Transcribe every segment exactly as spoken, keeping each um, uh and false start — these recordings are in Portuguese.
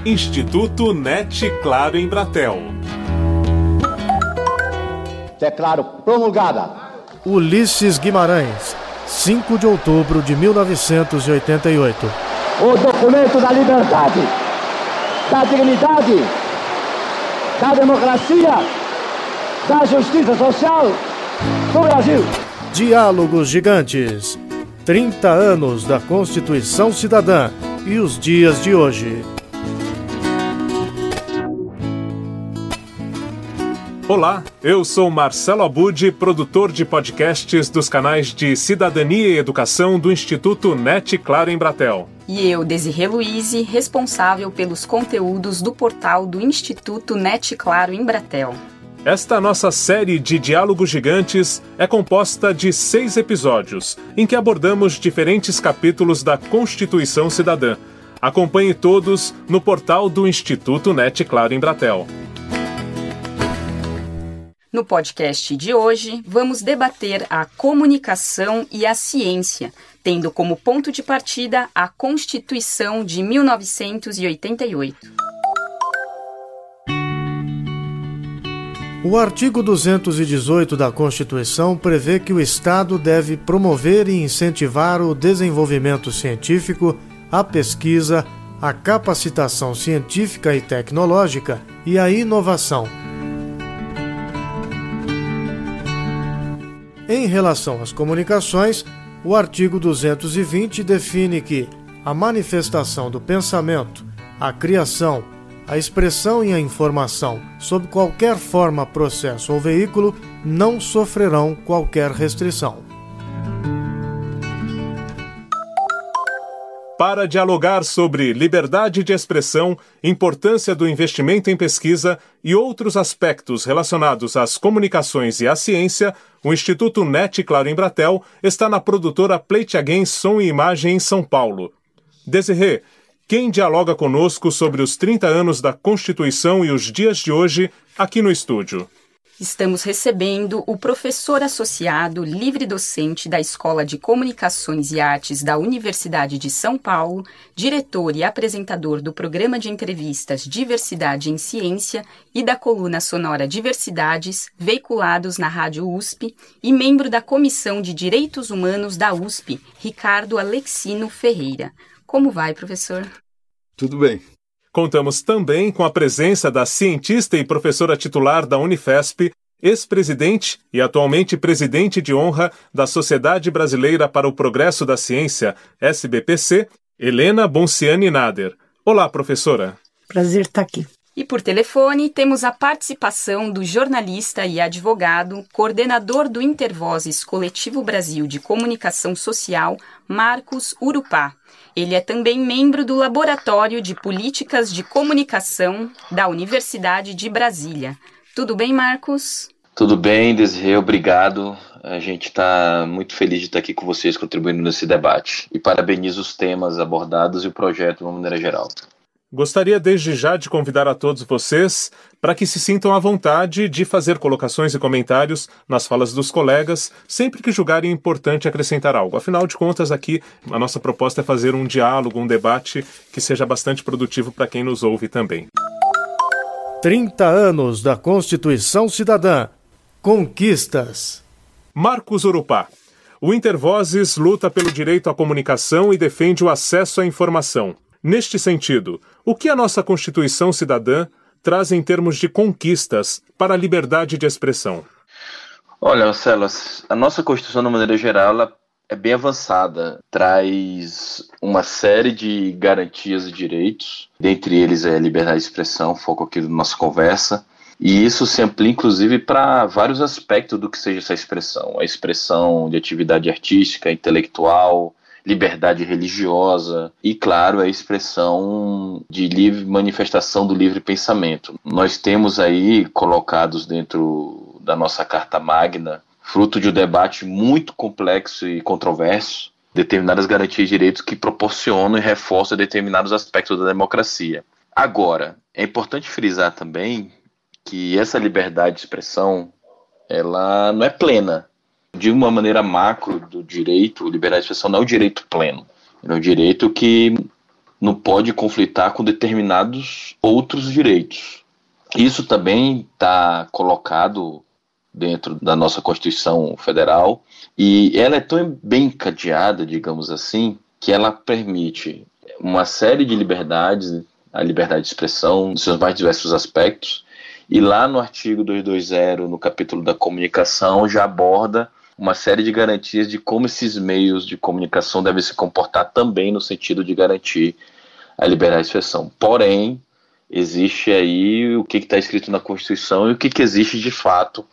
Instituto NET Claro Embratel. Declaro promulgada. Ulisses Guimarães, cinco de outubro de mil novecentos e oitenta e oito. O documento da liberdade, da dignidade, da democracia, da justiça social do Brasil. Diálogos Gigantes. trinta anos da Constituição Cidadã e os dias de hoje. Olá, eu sou Marcelo Abud, produtor de podcasts dos canais de Cidadania e Educação do Instituto NET Claro Embratel. E eu, Desirê Luize, responsável pelos conteúdos do portal do Instituto NET Claro Embratel. Esta nossa série de Diálogos Gigantes é composta de seis episódios, em que abordamos diferentes capítulos da Constituição Cidadã. Acompanhe todos no portal do Instituto NET Claro Embratel. No podcast de hoje, vamos debater a comunicação e a ciência, tendo como ponto de partida a Constituição de mil novecentos e oitenta e oito. O artigo duzentos e dezoito da Constituição prevê que o Estado deve promover e incentivar o desenvolvimento científico, a pesquisa, a capacitação científica e tecnológica e a inovação. Em relação às comunicações, o artigo duzentos e vinte define que a manifestação do pensamento, a criação, a expressão e a informação, sob qualquer forma, processo ou veículo, não sofrerão qualquer restrição. Para dialogar sobre liberdade de expressão, importância do investimento em pesquisa e outros aspectos relacionados às comunicações e à ciência, o Instituto NET Claro Embratel está na produtora Plate Again Som e Imagem em São Paulo. Desirê, quem dialoga conosco sobre os trinta anos da Constituição e os dias de hoje aqui no estúdio? Estamos recebendo o professor associado livre-docente da Escola de Comunicações e Artes da Universidade de São Paulo, diretor e apresentador do programa de entrevistas Diversidade em Ciência e da coluna sonora Diversidades, veiculados na Rádio U S P, e membro da Comissão de Direitos Humanos da U S P, Ricardo Alexino Ferreira. Como vai, professor? Tudo bem. Contamos também com a presença da cientista e professora titular da Unifesp, ex-presidente e atualmente presidente de honra da Sociedade Brasileira para o Progresso da Ciência, S B P C, Helena Bonciani Nader. Olá, professora. Prazer estar aqui. E por telefone temos a participação do jornalista e advogado, coordenador do Intervozes Coletivo Brasil de Comunicação Social, Marcos Urupá. Ele é também membro do Laboratório de Políticas de Comunicação da Universidade de Brasília. Tudo bem, Marcos? Tudo bem, Desirê, obrigado. A gente está muito feliz de estar aqui com vocês, contribuindo nesse debate. E parabenizo os temas abordados e o projeto de uma maneira geral. Gostaria desde já de convidar a todos vocês para que se sintam à vontade de fazer colocações e comentários nas falas dos colegas, sempre que julgarem importante acrescentar algo. Afinal de contas, aqui a nossa proposta é fazer um diálogo, um debate que seja bastante produtivo para quem nos ouve também. trinta anos da Constituição Cidadã. Conquistas. Marcos Urupá. O Intervozes luta pelo direito à comunicação e defende o acesso à informação. Neste sentido, o que a nossa Constituição Cidadã traz em termos de conquistas para a liberdade de expressão? Olha, Marcelo, a nossa Constituição, de maneira geral, ela é bem avançada. Traz uma série de garantias e direitos, dentre eles é a liberdade de expressão, foco aqui da nossa conversa, e isso se amplia, inclusive, para vários aspectos do que seja essa expressão. A expressão de atividade artística, intelectual, liberdade religiosa e, claro, a expressão de livre manifestação do livre pensamento. Nós temos aí colocados dentro da nossa Carta Magna, fruto de um debate muito complexo e controverso, determinadas garantias de direitos que proporcionam e reforçam determinados aspectos da democracia. Agora, é importante frisar também que essa liberdade de expressão, ela não é plena. De uma maneira macro do direito, liberdade de expressão não é o direito pleno. É um direito que não pode conflitar com determinados outros direitos. Isso também está colocado dentro da nossa Constituição Federal e ela é tão bem encadeada, digamos assim, que ela permite uma série de liberdades, a liberdade de expressão, nos seus mais diversos aspectos, e lá no artigo duzentos e vinte, no capítulo da comunicação, já aborda uma série de garantias de como esses meios de comunicação devem se comportar também no sentido de garantir a liberdade de expressão. Porém, existe aí o que está escrito na Constituição e o que, que existe de fato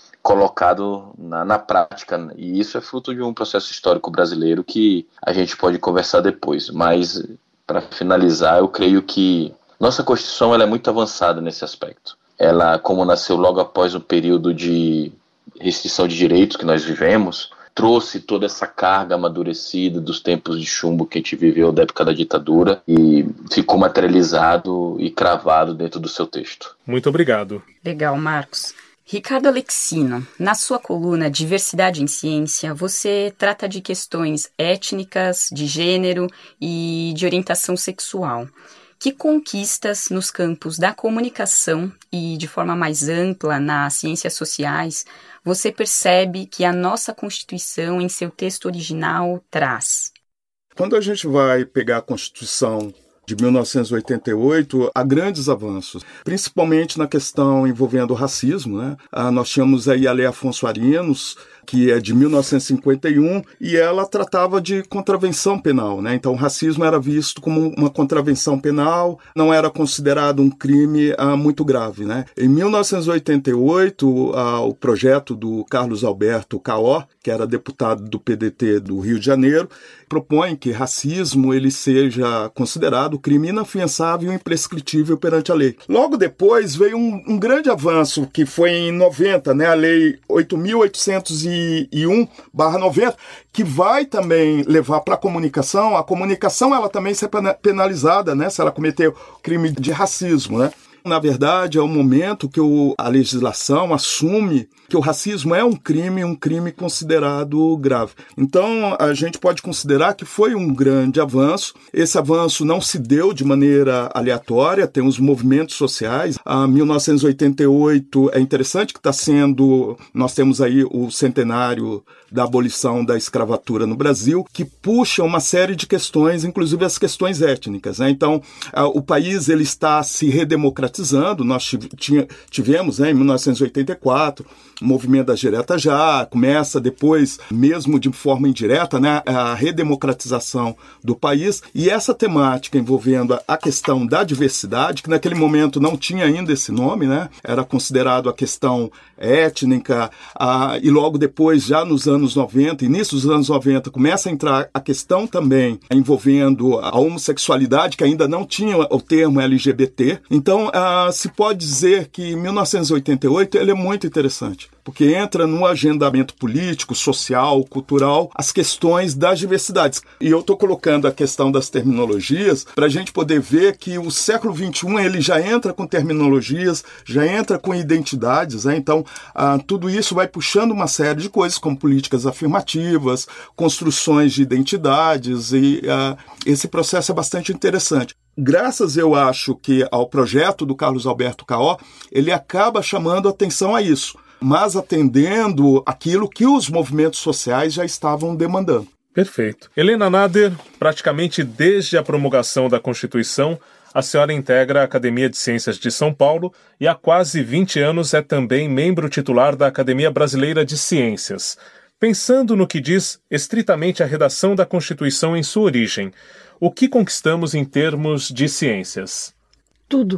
colocado na, na prática, e isso é fruto de um processo histórico brasileiro que a gente pode conversar depois, mas para finalizar, eu creio que nossa Constituição ela é muito avançada nesse aspecto. Ela, como nasceu logo após um período de restrição de direitos que nós vivemos, trouxe toda essa carga amadurecida dos tempos de chumbo que a gente viveu da época da ditadura e ficou materializado e cravado dentro do seu texto. Muito obrigado. Legal, Marcos. Ricardo Alexino, na sua coluna Diversidade em Ciência, você trata de questões étnicas, de gênero e de orientação sexual. Que conquistas nos campos da comunicação e, de forma mais ampla, nas ciências sociais, você percebe que a nossa Constituição, em seu texto original, traz? Quando a gente vai pegar a Constituição de mil novecentos e oitenta e oito, há grandes avanços, principalmente na questão envolvendo o racismo, né? Ah, nós tínhamos aí a Lei Afonso Arinos, que é de mil novecentos e cinquenta e um, e ela tratava de contravenção penal, né? Então o racismo era visto como uma contravenção penal, não era considerado um crime ah, muito grave, né? Em mil novecentos e oitenta e oito, ah, o projeto do Carlos Alberto Caó, que era deputado do P D T do Rio de Janeiro, propõe que racismo ele seja considerado crime inafiançável e imprescritível perante a lei. Logo depois veio um, um grande avanço, que foi em noventa, né, a Lei oito mil oitocentos e um barra noventa, que vai também levar para a comunicação. A comunicação ela também ser penalizada, né, se ela cometer crime de racismo, né? Na verdade, é o momento que o, a legislação assume que o racismo é um crime, um crime considerado grave. Então, a gente pode considerar que foi um grande avanço. Esse avanço não se deu de maneira aleatória, tem os movimentos sociais. A mil novecentos e oitenta e oito é interessante que está sendo... Nós temos aí o centenário da abolição da escravatura no Brasil, que puxa uma série de questões, inclusive as questões étnicas, né? Então, a, o país ele está se redemocratizando. Nós tivemos, né, em mil novecentos e oitenta e quatro, o movimento da direta já, começa depois, mesmo de forma indireta, né, a redemocratização do país, e essa temática envolvendo a questão da diversidade, que naquele momento não tinha ainda esse nome, né, era considerado a questão étnica, a, e logo depois, já nos anos noventa, início dos anos noventa, começa a entrar a questão também envolvendo a homossexualidade, que ainda não tinha o termo L G B T. Então, a, se pode dizer que mil novecentos e oitenta e oito ele é muito interessante, porque entra no agendamento político, social, cultural, as questões das diversidades. E eu estou colocando a questão das terminologias para a gente poder ver que o século vinte e um ele já entra com terminologias, já entra com identidades, né? Então, ah, tudo isso vai puxando uma série de coisas, como políticas afirmativas, construções de identidades, e ah, esse processo é bastante interessante. Graças, eu acho, que ao projeto do Carlos Alberto Caó, ele acaba chamando atenção a isso, mas atendendo aquilo que os movimentos sociais já estavam demandando. Perfeito. Helena Nader, praticamente desde a promulgação da Constituição, a senhora integra a Academia de Ciências de São Paulo e há quase vinte anos é também membro titular da Academia Brasileira de Ciências. Pensando no que diz estritamente a redação da Constituição em sua origem, o que conquistamos em termos de ciências? Tudo.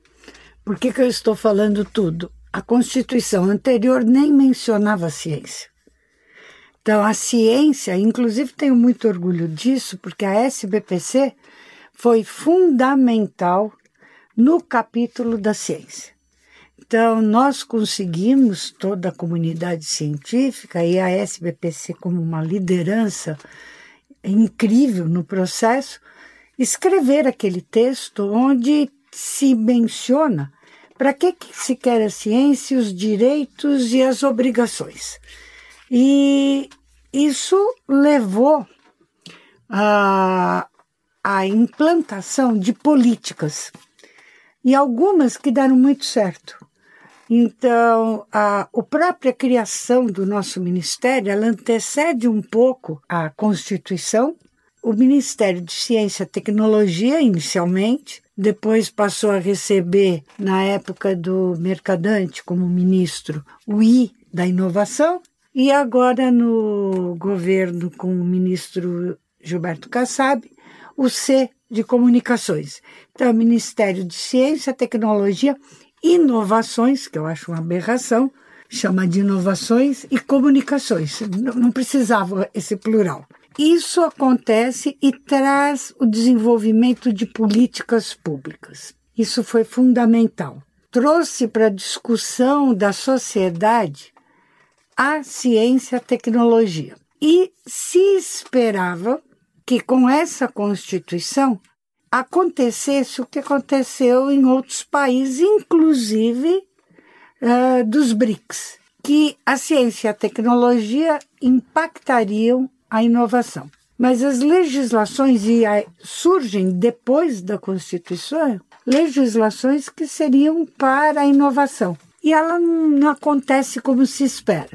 Por que que eu estou falando tudo? A Constituição anterior nem mencionava a ciência. Então, a ciência, inclusive tenho muito orgulho disso, porque a S B P C foi fundamental no capítulo da ciência. Então, nós conseguimos, toda a comunidade científica e a S B P C como uma liderança incrível no processo, escrever aquele texto onde se menciona para que, que se quer a ciência, os direitos e as obrigações. E isso levou a, a implantação de políticas, e algumas que deram muito certo. Então, a, a própria criação do nosso ministério, ela antecede um pouco a Constituição. O Ministério de Ciência e Tecnologia, inicialmente, depois passou a receber, na época do Mercadante, como ministro, o I da Inovação, e agora no governo com o ministro Gilberto Kassab, o C de Comunicações. Então, o Ministério de Ciência, Tecnologia, Inovações, que eu acho uma aberração, chama de Inovações e Comunicações. Não precisava esse plural. Isso acontece e traz o desenvolvimento de políticas públicas. Isso foi fundamental. Trouxe para a discussão da sociedade a ciência e a tecnologia. E se esperava que com essa Constituição acontecesse o que aconteceu em outros países, inclusive uh, dos B R I C S, que a ciência e a tecnologia impactariam a inovação. Mas as legislações e a, surgem depois da Constituição, legislações que seriam para a inovação. E ela não, não acontece como se espera.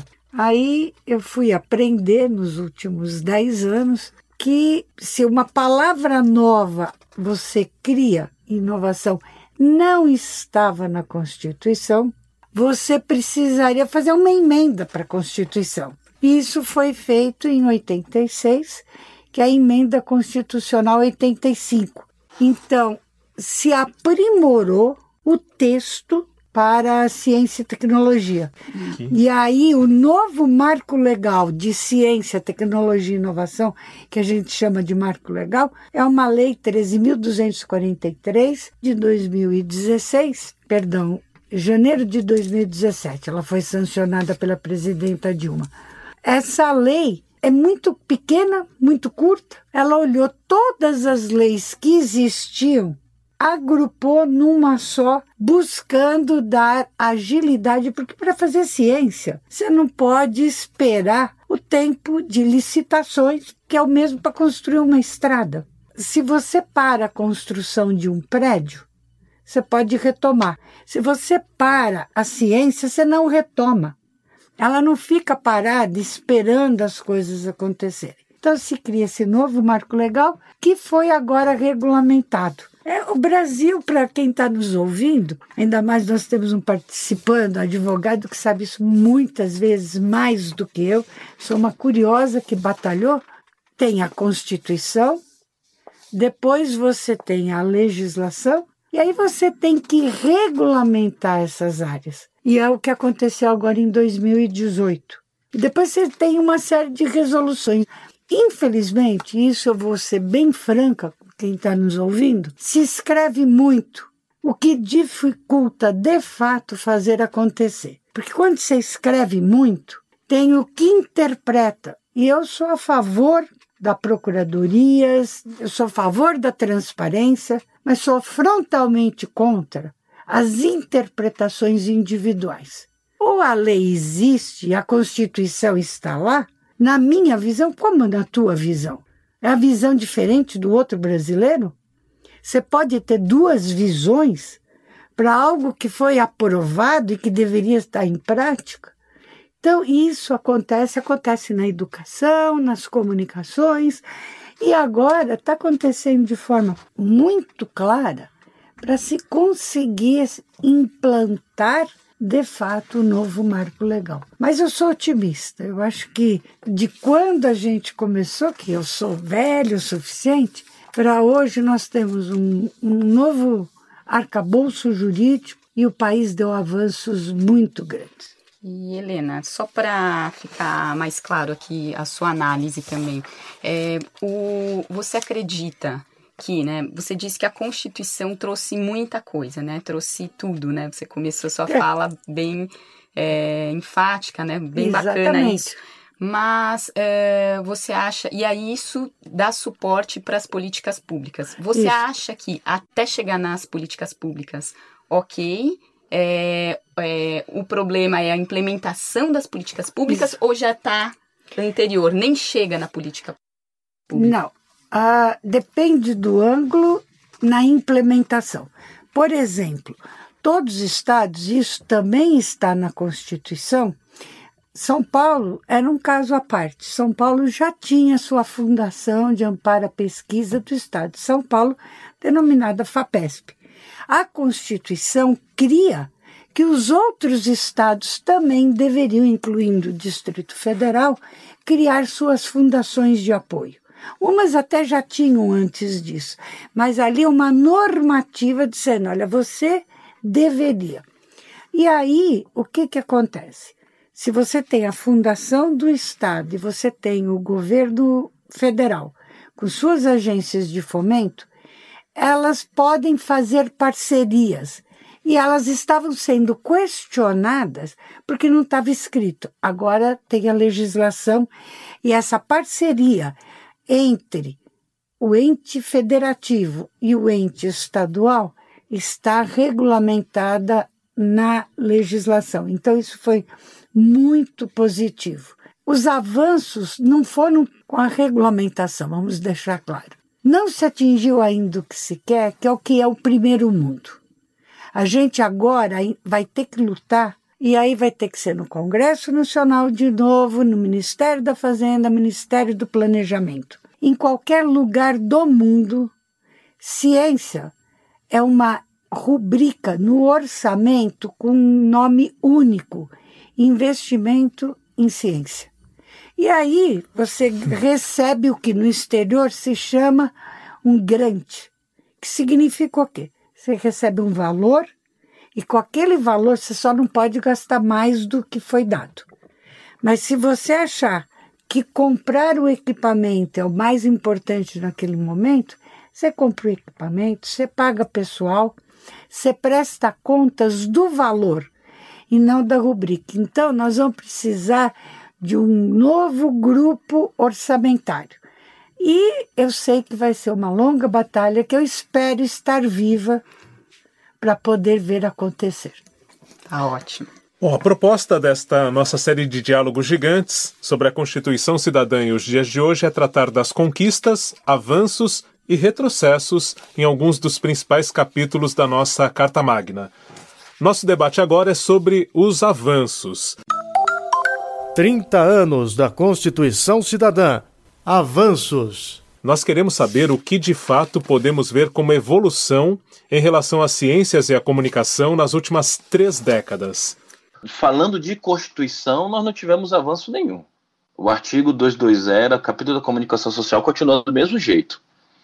Aí eu fui aprender nos últimos dez anos que se uma palavra nova você cria, inovação, não estava na Constituição, você precisaria fazer uma emenda para a Constituição. Isso foi feito em oitenta e seis, que é a Emenda Constitucional oitenta e cinco. Então, se aprimorou o texto para a ciência e tecnologia. Uhum. E aí, o novo marco legal de ciência, tecnologia e inovação, que a gente chama de marco legal, é uma lei treze mil duzentos e quarenta e três de dois mil e dezesseis, perdão, janeiro de dois mil e dezessete. Ela foi sancionada pela presidenta Dilma. Essa lei é muito pequena, muito curta. Ela olhou todas as leis que existiam, agrupou numa só, buscando dar agilidade, porque para fazer ciência, você não pode esperar o tempo de licitações, que é o mesmo para construir uma estrada. Se você para a construção de um prédio, você pode retomar. Se você para a ciência, você não retoma. Ela não fica parada esperando as coisas acontecerem. Então se cria esse novo marco legal que foi agora regulamentado. É, o Brasil, para quem está nos ouvindo, ainda mais nós temos um participando, um advogado que sabe isso muitas vezes mais do que eu, sou uma curiosa que batalhou, tem a Constituição, depois você tem a legislação, e aí você tem que regulamentar essas áreas. E é o que aconteceu agora em dois mil e dezoito. E depois você tem uma série de resoluções. Infelizmente, isso eu vou ser bem franca com quem está nos ouvindo, se escreve muito, o que dificulta de fato fazer acontecer. Porque quando você escreve muito, tem o que interpreta. E eu sou a favor da procuradoria, eu sou a favor da transparência, mas sou frontalmente contra as interpretações individuais. Ou a lei existe, a Constituição está lá, na minha visão, como na tua visão? É a visão diferente do outro brasileiro? Você pode ter duas visões para algo que foi aprovado e que deveria estar em prática? Então, isso acontece, acontece na educação, nas comunicações, e agora está acontecendo de forma muito clara para se conseguir implantar de fato, o novo marco legal. Mas eu sou otimista. Eu acho que de quando a gente começou, que eu sou velho o suficiente, para hoje nós temos um, um novo arcabouço jurídico e o país deu avanços muito grandes. E, Helena, só para ficar mais claro aqui a sua análise também, é, o, você acredita que, né, você disse que a Constituição trouxe muita coisa, né, trouxe tudo, né, você começou sua é. fala bem é, enfática, né, bem Exatamente. Bacana isso, mas é, você acha, e aí isso dá suporte para as políticas públicas, você isso. acha que até chegar nas políticas públicas, ok, é, é, o problema é a implementação das políticas públicas isso. ou já está anterior, nem chega na política pública? Não. ah, depende do ângulo na implementação. Por exemplo, todos os estados, isso também está na Constituição. São Paulo era um caso à parte. São Paulo já tinha sua Fundação de Amparo à Pesquisa do Estado de São Paulo, denominada FAPESP. A Constituição cria que os outros estados também deveriam, incluindo o Distrito Federal, criar suas fundações de apoio. Umas até já tinham antes disso, mas ali uma normativa dizendo, olha, você deveria. E aí, o que que acontece? Se você tem a fundação do Estado e você tem o governo federal com suas agências de fomento, elas podem fazer parcerias. E elas estavam sendo questionadas porque não estava escrito. Agora tem a legislação e essa parceria entre o ente federativo e o ente estadual está regulamentada na legislação. Então, isso foi muito positivo. Os avanços não foram com a regulamentação, vamos deixar claro. Não se atingiu ainda o que se quer, que é o que é o primeiro mundo. A gente agora vai ter que lutar, e aí vai ter que ser no Congresso Nacional de novo, no Ministério da Fazenda, Ministério do Planejamento. Em qualquer lugar do mundo, ciência é uma rubrica no orçamento com um nome único, investimento em ciência. E aí você recebe o que no exterior se chama um grant, que significa o quê? Você recebe um valor e com aquele valor você só não pode gastar mais do que foi dado. Mas se você achar que comprar o equipamento é o mais importante naquele momento, você compra o equipamento, você paga pessoal, você presta contas do valor e não da rubrica. Então, nós vamos precisar de um novo grupo orçamentário. E eu sei que vai ser uma longa batalha que eu espero estar viva para poder ver acontecer. Tá ótimo. Bom, a proposta desta nossa série de diálogos gigantes sobre a Constituição Cidadã e os dias de hoje é tratar das conquistas, avanços e retrocessos em alguns dos principais capítulos da nossa Carta Magna. Nosso debate agora é sobre os avanços. trinta anos da Constituição Cidadã. Avanços. Nós queremos saber o que de fato podemos ver como evolução em relação às ciências e à comunicação nas últimas três décadas. Falando de Constituição, nós não tivemos avanço nenhum. O artigo duzentos e vinte, capítulo da comunicação social, continua do mesmo jeito.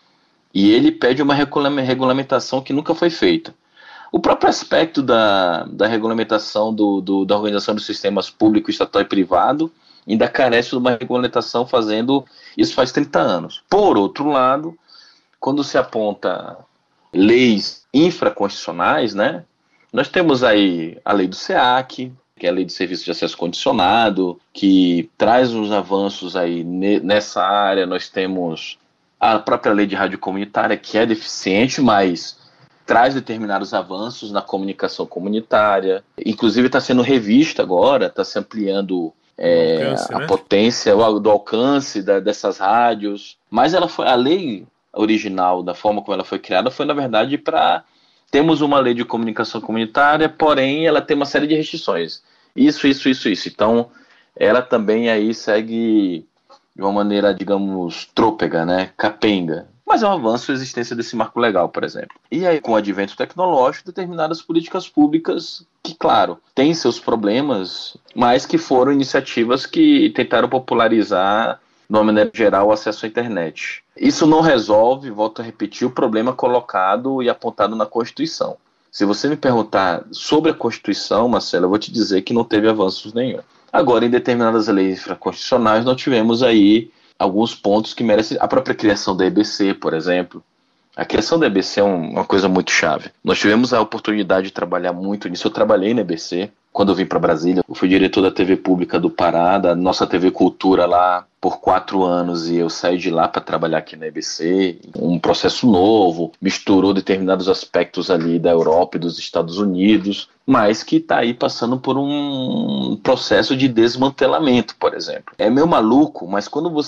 E ele pede uma regulamentação que nunca foi feita. O próprio aspecto da, da regulamentação do, do, da organização dos sistemas público, estatal e privado ainda carece de uma regulamentação fazendo isso faz trinta anos. Por outro lado, quando se aponta leis infraconstitucionais, né, nós temos aí a lei do SEAC, que é a lei de serviço de acesso condicionado, que traz uns avanços aí nessa área. Nós temos a própria lei de rádio comunitária, que é deficiente, mas traz determinados avanços na comunicação comunitária. Inclusive está sendo revista agora, está se ampliando é, alcance, a né? potência do alcance da, dessas rádios. Mas ela foi, a lei original, da forma como ela foi criada, foi na verdade para... Temos uma lei de comunicação comunitária, porém ela tem uma série de restrições. Isso, isso, isso, isso. Então, ela também aí segue de uma maneira, digamos, trôpega, né? Capenga. Mas é um avanço a existência desse marco legal, por exemplo. E aí, com o advento tecnológico, determinadas políticas públicas que, claro, têm seus problemas, mas que foram iniciativas que tentaram popularizar, de uma maneira geral, o acesso à internet. Isso não resolve, volto a repetir, o problema colocado e apontado na Constituição. Se você me perguntar sobre a Constituição, Marcelo, eu vou te dizer que não teve avanços nenhum. Agora, em determinadas leis infraconstitucionais, nós tivemos aí alguns pontos que merecem... A própria criação da E B C, por exemplo. A criação da E B C é um, uma coisa muito chave. Nós tivemos a oportunidade de trabalhar muito nisso. Eu trabalhei na E B C. Quando eu vim para Brasília, eu fui diretor da T V Pública do Pará, da nossa T V Cultura lá, por quatro anos, e eu saí de lá para trabalhar aqui na E B C. Um processo novo, misturou determinados aspectos ali da Europa e dos Estados Unidos, mas que está aí passando por um processo de desmantelamento, por exemplo. É meio maluco, mas quando você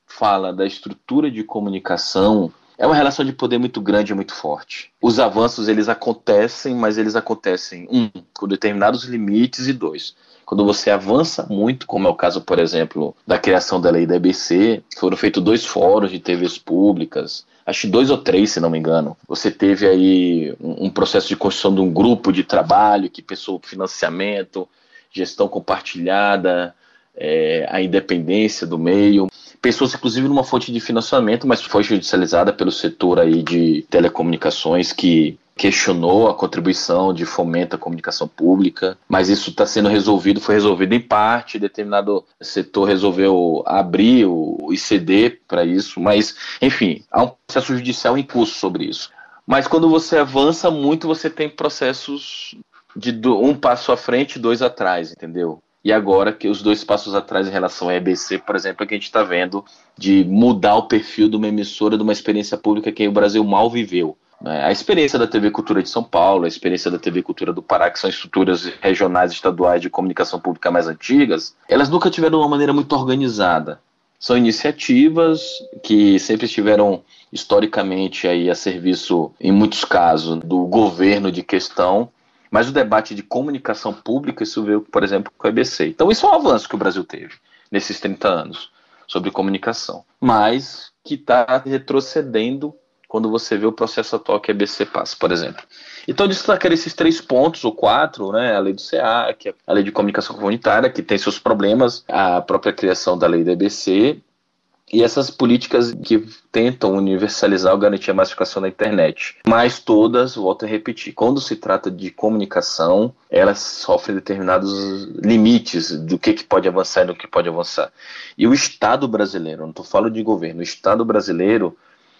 fala da estrutura de comunicação, é uma relação de poder muito grande e muito forte. Os avanços, eles acontecem, mas eles acontecem, um, com determinados limites, e dois, quando você avança muito, como é o caso, por exemplo, da criação da lei da E B C, foram feitos dois fóruns de T Vs públicas, acho que dois ou três, se não me engano. Você teve aí um, um processo de construção de um grupo de trabalho que pensou financiamento, gestão compartilhada, é, a independência do meio. Pensou-se, inclusive, numa fonte de financiamento, mas foi judicializada pelo setor aí de telecomunicações, que questionou a contribuição de fomento à comunicação pública, mas isso está sendo resolvido, foi resolvido em parte, determinado setor resolveu abrir o I C D para isso, mas, enfim, há um processo judicial em curso sobre isso. Mas quando você avança muito, você tem processos de um passo à frente e dois atrás, entendeu? E agora que os dois passos atrás em relação à E B C, por exemplo, é que a gente está vendo de mudar o perfil de uma emissora, de uma experiência pública que o Brasil mal viveu. A experiência da T V Cultura de São Paulo, a experiência da T V Cultura do Pará, que são estruturas regionais e estaduais de comunicação pública mais antigas, elas nunca tiveram uma maneira muito organizada. São iniciativas que sempre estiveram historicamente aí a serviço, em muitos casos, do governo de questão, mas o debate de comunicação pública, isso veio, por exemplo, com a E B C. Então isso é um avanço que o Brasil teve nesses trinta anos sobre comunicação, mas que está retrocedendo quando você vê o processo atual que a E B C passa, por exemplo. Então, destacar esses três pontos, ou quatro, né? A lei do C A, que é a lei de comunicação comunitária, que tem seus problemas, a própria criação da lei da E B C, e essas políticas que tentam universalizar ou garantir a massificação da internet. Mas todas, volto a repetir, quando se trata de comunicação, elas sofrem determinados limites do que, que pode avançar e do que pode avançar. E o Estado brasileiro, não estou falando de governo, o Estado brasileiro,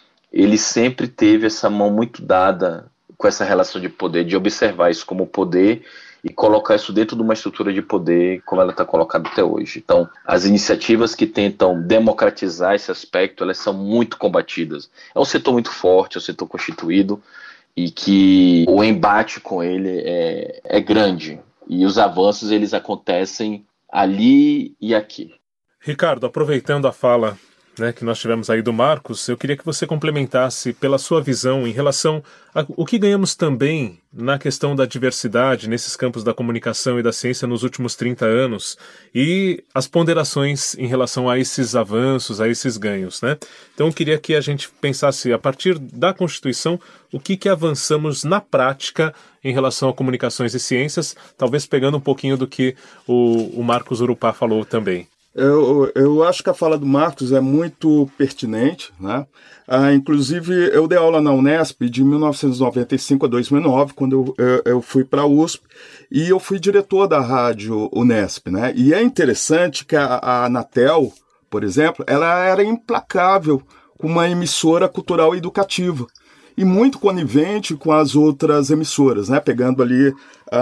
ele sempre teve essa mão muito dada com essa relação de poder, de observar isso como poder e colocar isso dentro de uma estrutura de poder como ela está colocada até hoje. Então, as iniciativas que tentam democratizar esse aspecto, elas são muito combatidas. É um setor muito forte, é um setor constituído e que o embate com ele é, é grande. E os avanços, eles acontecem ali e aqui. Ricardo, aproveitando a fala, né, que nós tivemos aí do Marcos, eu queria que você complementasse pela sua visão em relação ao que ganhamos também na questão da diversidade nesses campos da comunicação e da ciência nos últimos trinta anos e as ponderações em relação a esses avanços, a esses ganhos, né? Então eu queria que a gente pensasse, a partir da Constituição, o que, que avançamos na prática em relação a comunicações e ciências, talvez pegando um pouquinho do que o, o Marcos Urupá falou também. Eu, eu acho que a fala do Marcos é muito pertinente, né? Ah, inclusive, eu dei aula na Unesp de mil novecentos e noventa e cinco a dois mil e nove, quando eu, eu, eu fui para a U S P, e eu fui diretor da rádio Unesp, né? E é interessante que a, a Anatel, por exemplo, ela era implacável com uma emissora cultural e educativa, e muito conivente com as outras emissoras, né? Pegando ali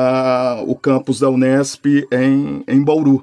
ah, o campus da Unesp em, em Bauru.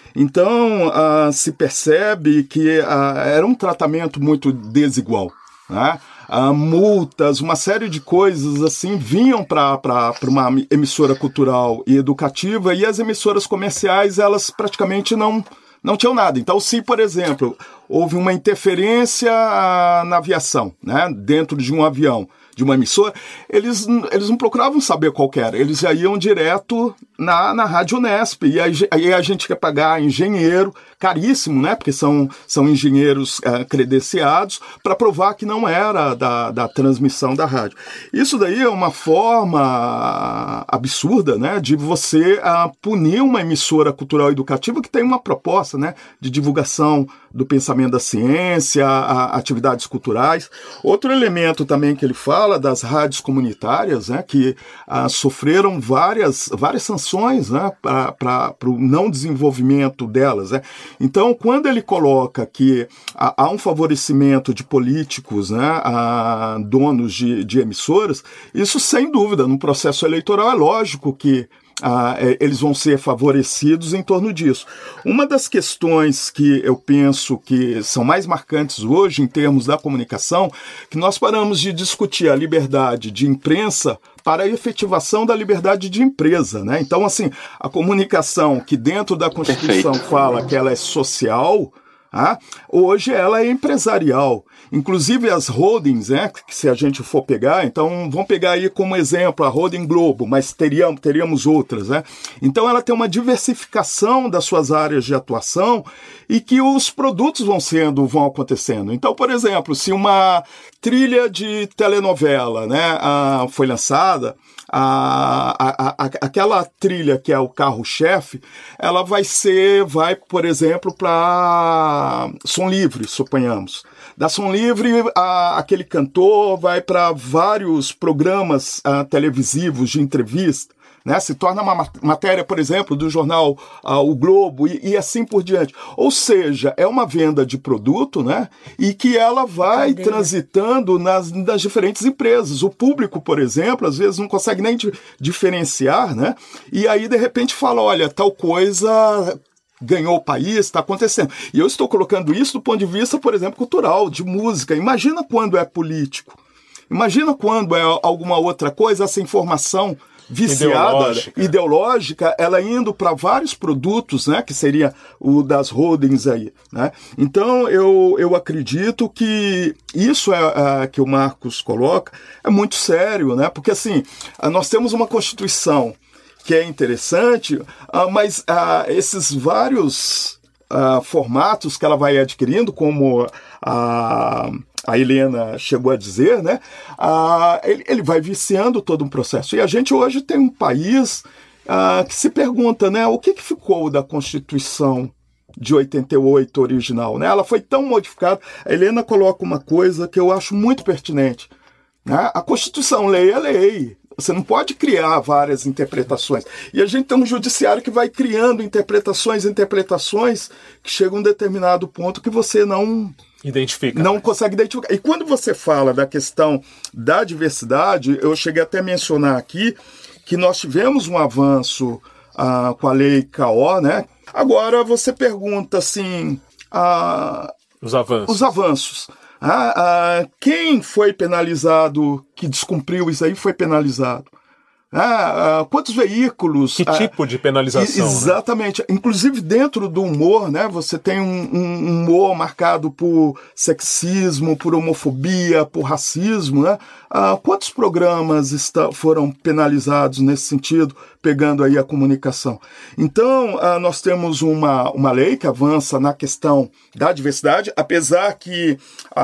Então, uh, se percebe que uh, era um tratamento muito desigual, né? Uh, multas, uma série de coisas assim vinham para uma emissora cultural e educativa, e as emissoras comerciais, elas praticamente não, não tinham nada. Então, se, por exemplo, houve uma interferência uh, na aviação, né? Dentro de um avião, de uma emissora, eles, eles não procuravam saber qual que era, eles já iam direto na, na Rádio Unesp, e aí, aí a gente quer pagar engenheiro, caríssimo, né, porque são, são engenheiros uh, credenciados, para provar que não era da, da transmissão da rádio. Isso daí é uma forma absurda, né, de você uh, punir uma emissora cultural e educativa que tem uma proposta, né, de divulgação do pensamento da ciência, a, atividades culturais. Outro elemento também que ele fala das rádios comunitárias, né, que ah, sofreram várias, várias sanções, né, para o não desenvolvimento delas, né. Então, quando ele coloca que há, há um favorecimento de políticos, né, a donos de, de emissoras, isso sem dúvida, no processo eleitoral é lógico que Ah, eles vão ser favorecidos em torno disso. Uma das questões que eu penso que são mais marcantes hoje em termos da comunicação, que nós paramos de discutir a liberdade de imprensa para a efetivação da liberdade de empresa, né? Então, assim, a comunicação que dentro da Constituição Perfeito. fala que ela é social, Ah, hoje ela é empresarial. Inclusive as holdings, né, que se a gente for pegar, então vamos pegar aí como exemplo a Holding Globo, mas teríamos, teríamos outras. Né? Então ela tem uma diversificação das suas áreas de atuação e que os produtos vão sendo, vão acontecendo. Então, por exemplo, se uma trilha de telenovela, né, ah, foi lançada, A, a, a, aquela trilha que é o carro-chefe, ela vai ser, vai, por exemplo, para Som Livre, suponhamos. Da Som Livre, a, aquele cantor vai para vários programas a, televisivos de entrevista, né? Se torna uma matéria, por exemplo, do jornal uh, O Globo e, e assim por diante. Ou seja, é uma venda de produto, né? E que ela vai Cadeira. transitando nas, nas diferentes empresas. O público, por exemplo, às vezes não consegue nem di- diferenciar, né? E aí, de repente, fala, olha, tal coisa ganhou o país, está acontecendo. E eu estou colocando isso do ponto de vista, por exemplo, cultural, de música. Imagina quando é político. Imagina quando é alguma outra coisa, essa informação viciada, ideológica, ideológica ela indo para vários produtos, né, que seria o das holdings aí, né? Então eu, eu acredito que isso é, é que o Marcos coloca é muito sério, né? Porque assim, nós temos uma Constituição que é interessante, mas esses vários uh, formatos que ela vai adquirindo, como a a Helena chegou a dizer, né? Ah, ele, ele vai viciando todo um processo. E a gente hoje tem um país ah, que se pergunta, né? O que, que ficou da Constituição de oitenta e oito original, né? Ela foi tão modificada. A Helena coloca uma coisa que eu acho muito pertinente, né? A Constituição, lei é lei. Você não pode criar várias interpretações. E a gente tem um judiciário que vai criando interpretações, interpretações, que chega a um determinado ponto que você não... Identifica. Não consegue identificar. E quando você fala da questão da diversidade, eu cheguei até a mencionar aqui que nós tivemos um avanço ah, com a lei K O, né? Agora você pergunta assim... Ah, os avanços. Os avanços. Ah, ah, quem foi penalizado, que descumpriu isso aí, foi penalizado? Ah, ah, quantos veículos... Que tipo ah, de penalização? Exatamente. Né? Inclusive dentro do humor, né, você tem um, um humor marcado por sexismo, por homofobia, por racismo. Né? Ah, quantos programas está, foram penalizados nesse sentido, pegando aí a comunicação? Então, ah, nós temos uma, uma lei que avança na questão da diversidade, apesar que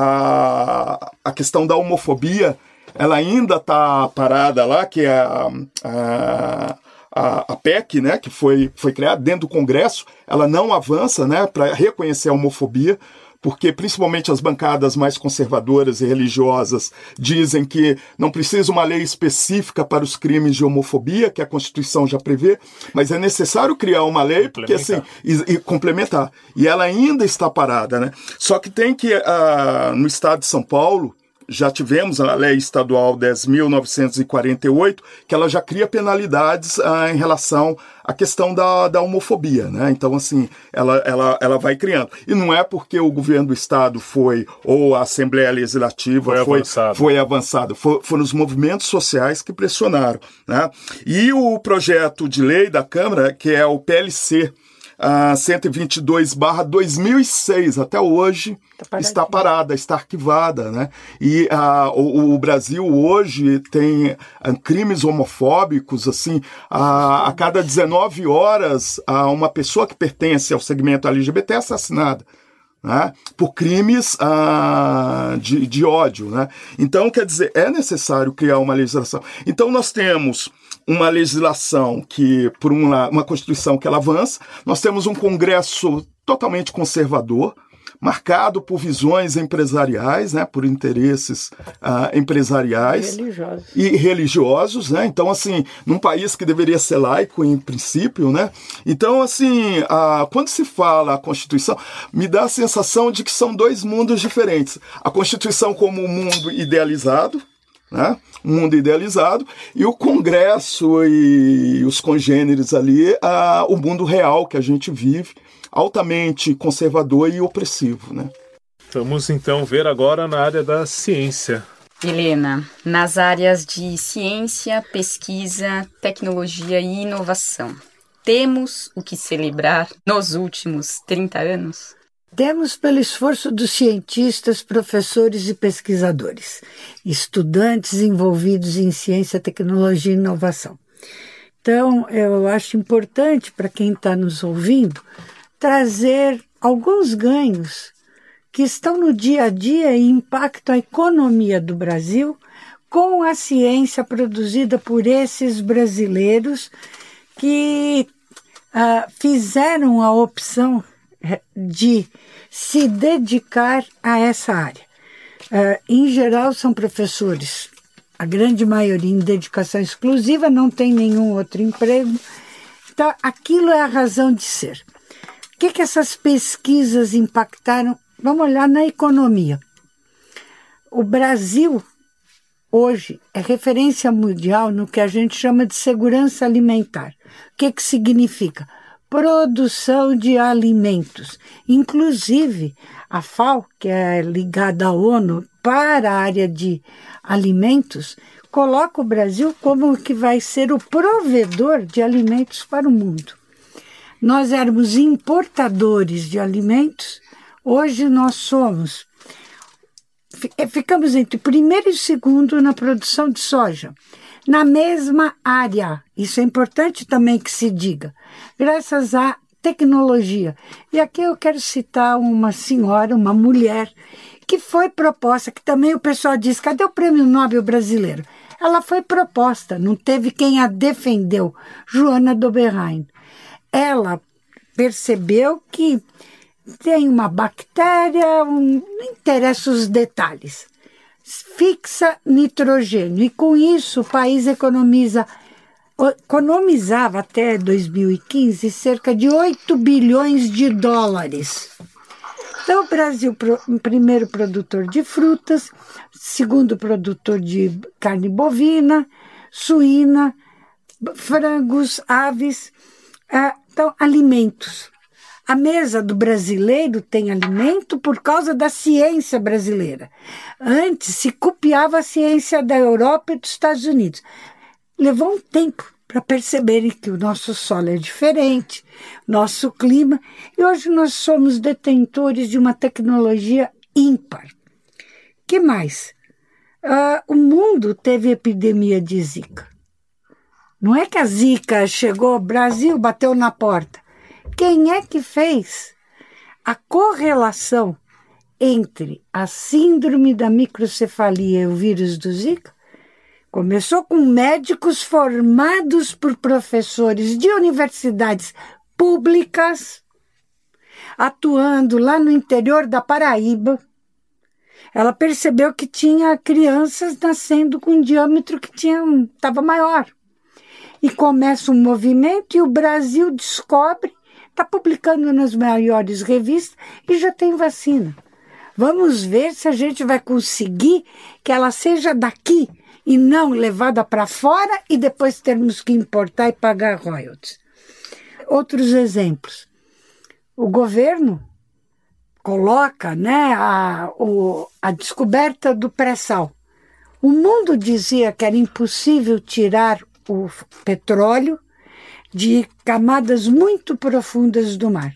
a, a questão da homofobia ela ainda está parada lá, que é a, a, a, a P E C, né, que foi, foi criada dentro do Congresso, ela não avança, né, para reconhecer a homofobia, porque principalmente as bancadas mais conservadoras e religiosas dizem que não precisa uma lei específica para os crimes de homofobia, que a Constituição já prevê, mas é necessário criar uma lei porque assim e, e complementar. E ela ainda está parada, né? Só que tem que, uh, no estado de São Paulo, já tivemos a Lei Estadual dez mil novecentos e quarenta e oito, que ela já cria penalidades ah, em relação à questão da, da homofobia, né? Então, assim, ela, ela, ela vai criando. E não é porque o governo do Estado foi, ou a Assembleia Legislativa foi, foi avançado, foi avançado. For, foram os movimentos sociais que pressionaram, né? E o projeto de lei da Câmara, que é o P L C, Uh, cento e vinte e dois barra dois mil e seis, até hoje tá está parada, está arquivada, né? E uh, o, o Brasil hoje tem uh, crimes homofóbicos, assim, uh, a cada dezenove horas uh, uma pessoa que pertence ao segmento L G B T é assassinada, né? Por crimes uh, de, de ódio, né? Então, quer dizer, é necessário criar uma legislação. Então, nós temos uma legislação que, por um lado, uma Constituição que ela avança, nós temos um Congresso totalmente conservador, marcado por visões empresariais, né, por interesses uh, empresariais religiosos. e religiosos, né? Então, assim, num país que deveria ser laico em princípio, né? Então, assim, uh, quando se fala a Constituição, me dá a sensação de que são dois mundos diferentes. A Constituição como um mundo idealizado, né? Um mundo idealizado, e o Congresso e os congêneres ali, uh, o mundo real que a gente vive, altamente conservador e opressivo, né? Vamos então ver agora na área da ciência. Helena, nas áreas de ciência, pesquisa, tecnologia e inovação, temos o que celebrar nos últimos trinta anos? Temos pelo esforço dos cientistas, professores e pesquisadores, estudantes envolvidos em ciência, tecnologia e inovação. Então, eu acho importante para quem está nos ouvindo trazer alguns ganhos que estão no dia a dia e impactam a economia do Brasil com a ciência produzida por esses brasileiros que uh, fizeram a opção de se dedicar a essa área. Uh, em geral, são professores, a grande maioria em dedicação exclusiva, não tem nenhum outro emprego. Então, aquilo é a razão de ser. O que, que essas pesquisas impactaram? Vamos olhar na economia. O Brasil, hoje, é referência mundial no que a gente chama de segurança alimentar. O que, que significa? Produção de alimentos. Inclusive, a FAO, que é ligada à ONU para a área de alimentos, coloca o Brasil como que vai ser o provedor de alimentos para o mundo. Nós éramos importadores de alimentos, hoje nós somos, ficamos entre primeiro e segundo na produção de soja, na mesma área. Isso é importante também que se diga, graças à tecnologia. E aqui eu quero citar uma senhora, uma mulher, que foi proposta, que também o pessoal diz, cadê o Prêmio Nobel brasileiro? Ela foi proposta, não teve quem a defendeu, Joana Doberheim. Ela percebeu que tem uma bactéria, um, não interessa os detalhes, fixa nitrogênio, e com isso o país economiza, economizava até dois mil e quinze cerca de oito bilhões de dólares. Então, o Brasil, primeiro produtor de frutas, segundo produtor de carne bovina, suína, frangos, aves, então, alimentos. A mesa do brasileiro tem alimento por causa da ciência brasileira. Antes se copiava a ciência da Europa e dos Estados Unidos. Levou um tempo para perceberem que o nosso solo é diferente, nosso clima, e hoje nós somos detentores de uma tecnologia ímpar. Que mais? Uh, o mundo teve epidemia de Zika. Não é que a Zika chegou ao Brasil, bateu na porta. Quem é que fez a correlação entre a síndrome da microcefalia e o vírus do Zika? Começou com médicos formados por professores de universidades públicas, atuando lá no interior da Paraíba. Ela percebeu que tinha crianças nascendo com um diâmetro que estava maior. E começa um movimento e o Brasil descobre, está publicando nas maiores revistas e já tem vacina. Vamos ver se a gente vai conseguir que ela seja daqui e não levada para fora e depois termos que importar e pagar royalties. Outros exemplos. O governo coloca, né, a, o, a descoberta do pré-sal. O mundo dizia que era impossível tirar o petróleo de camadas muito profundas do mar.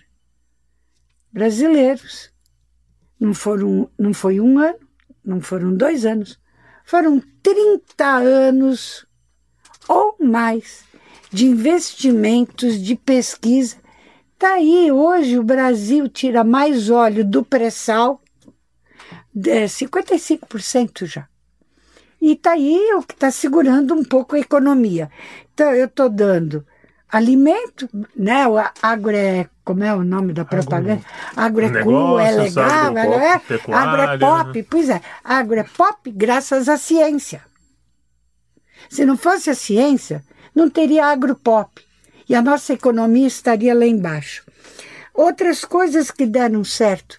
Brasileiros. Não, foram, não foi um ano, não foram dois anos. Foram trinta anos ou mais de investimentos, de pesquisa. Está aí, hoje o Brasil tira mais óleo do pré-sal, é, cinquenta e cinco por cento já. E está aí o que está segurando um pouco a economia. Então, eu estou dando alimento, né? O agro é, como é o nome da propaganda? Agro é cool, é legal, é, é, agro é pop, né? Pois é, agro é pop graças à ciência. Se não fosse a ciência, não teria agropop. E a nossa economia estaria lá embaixo. Outras coisas que deram certo.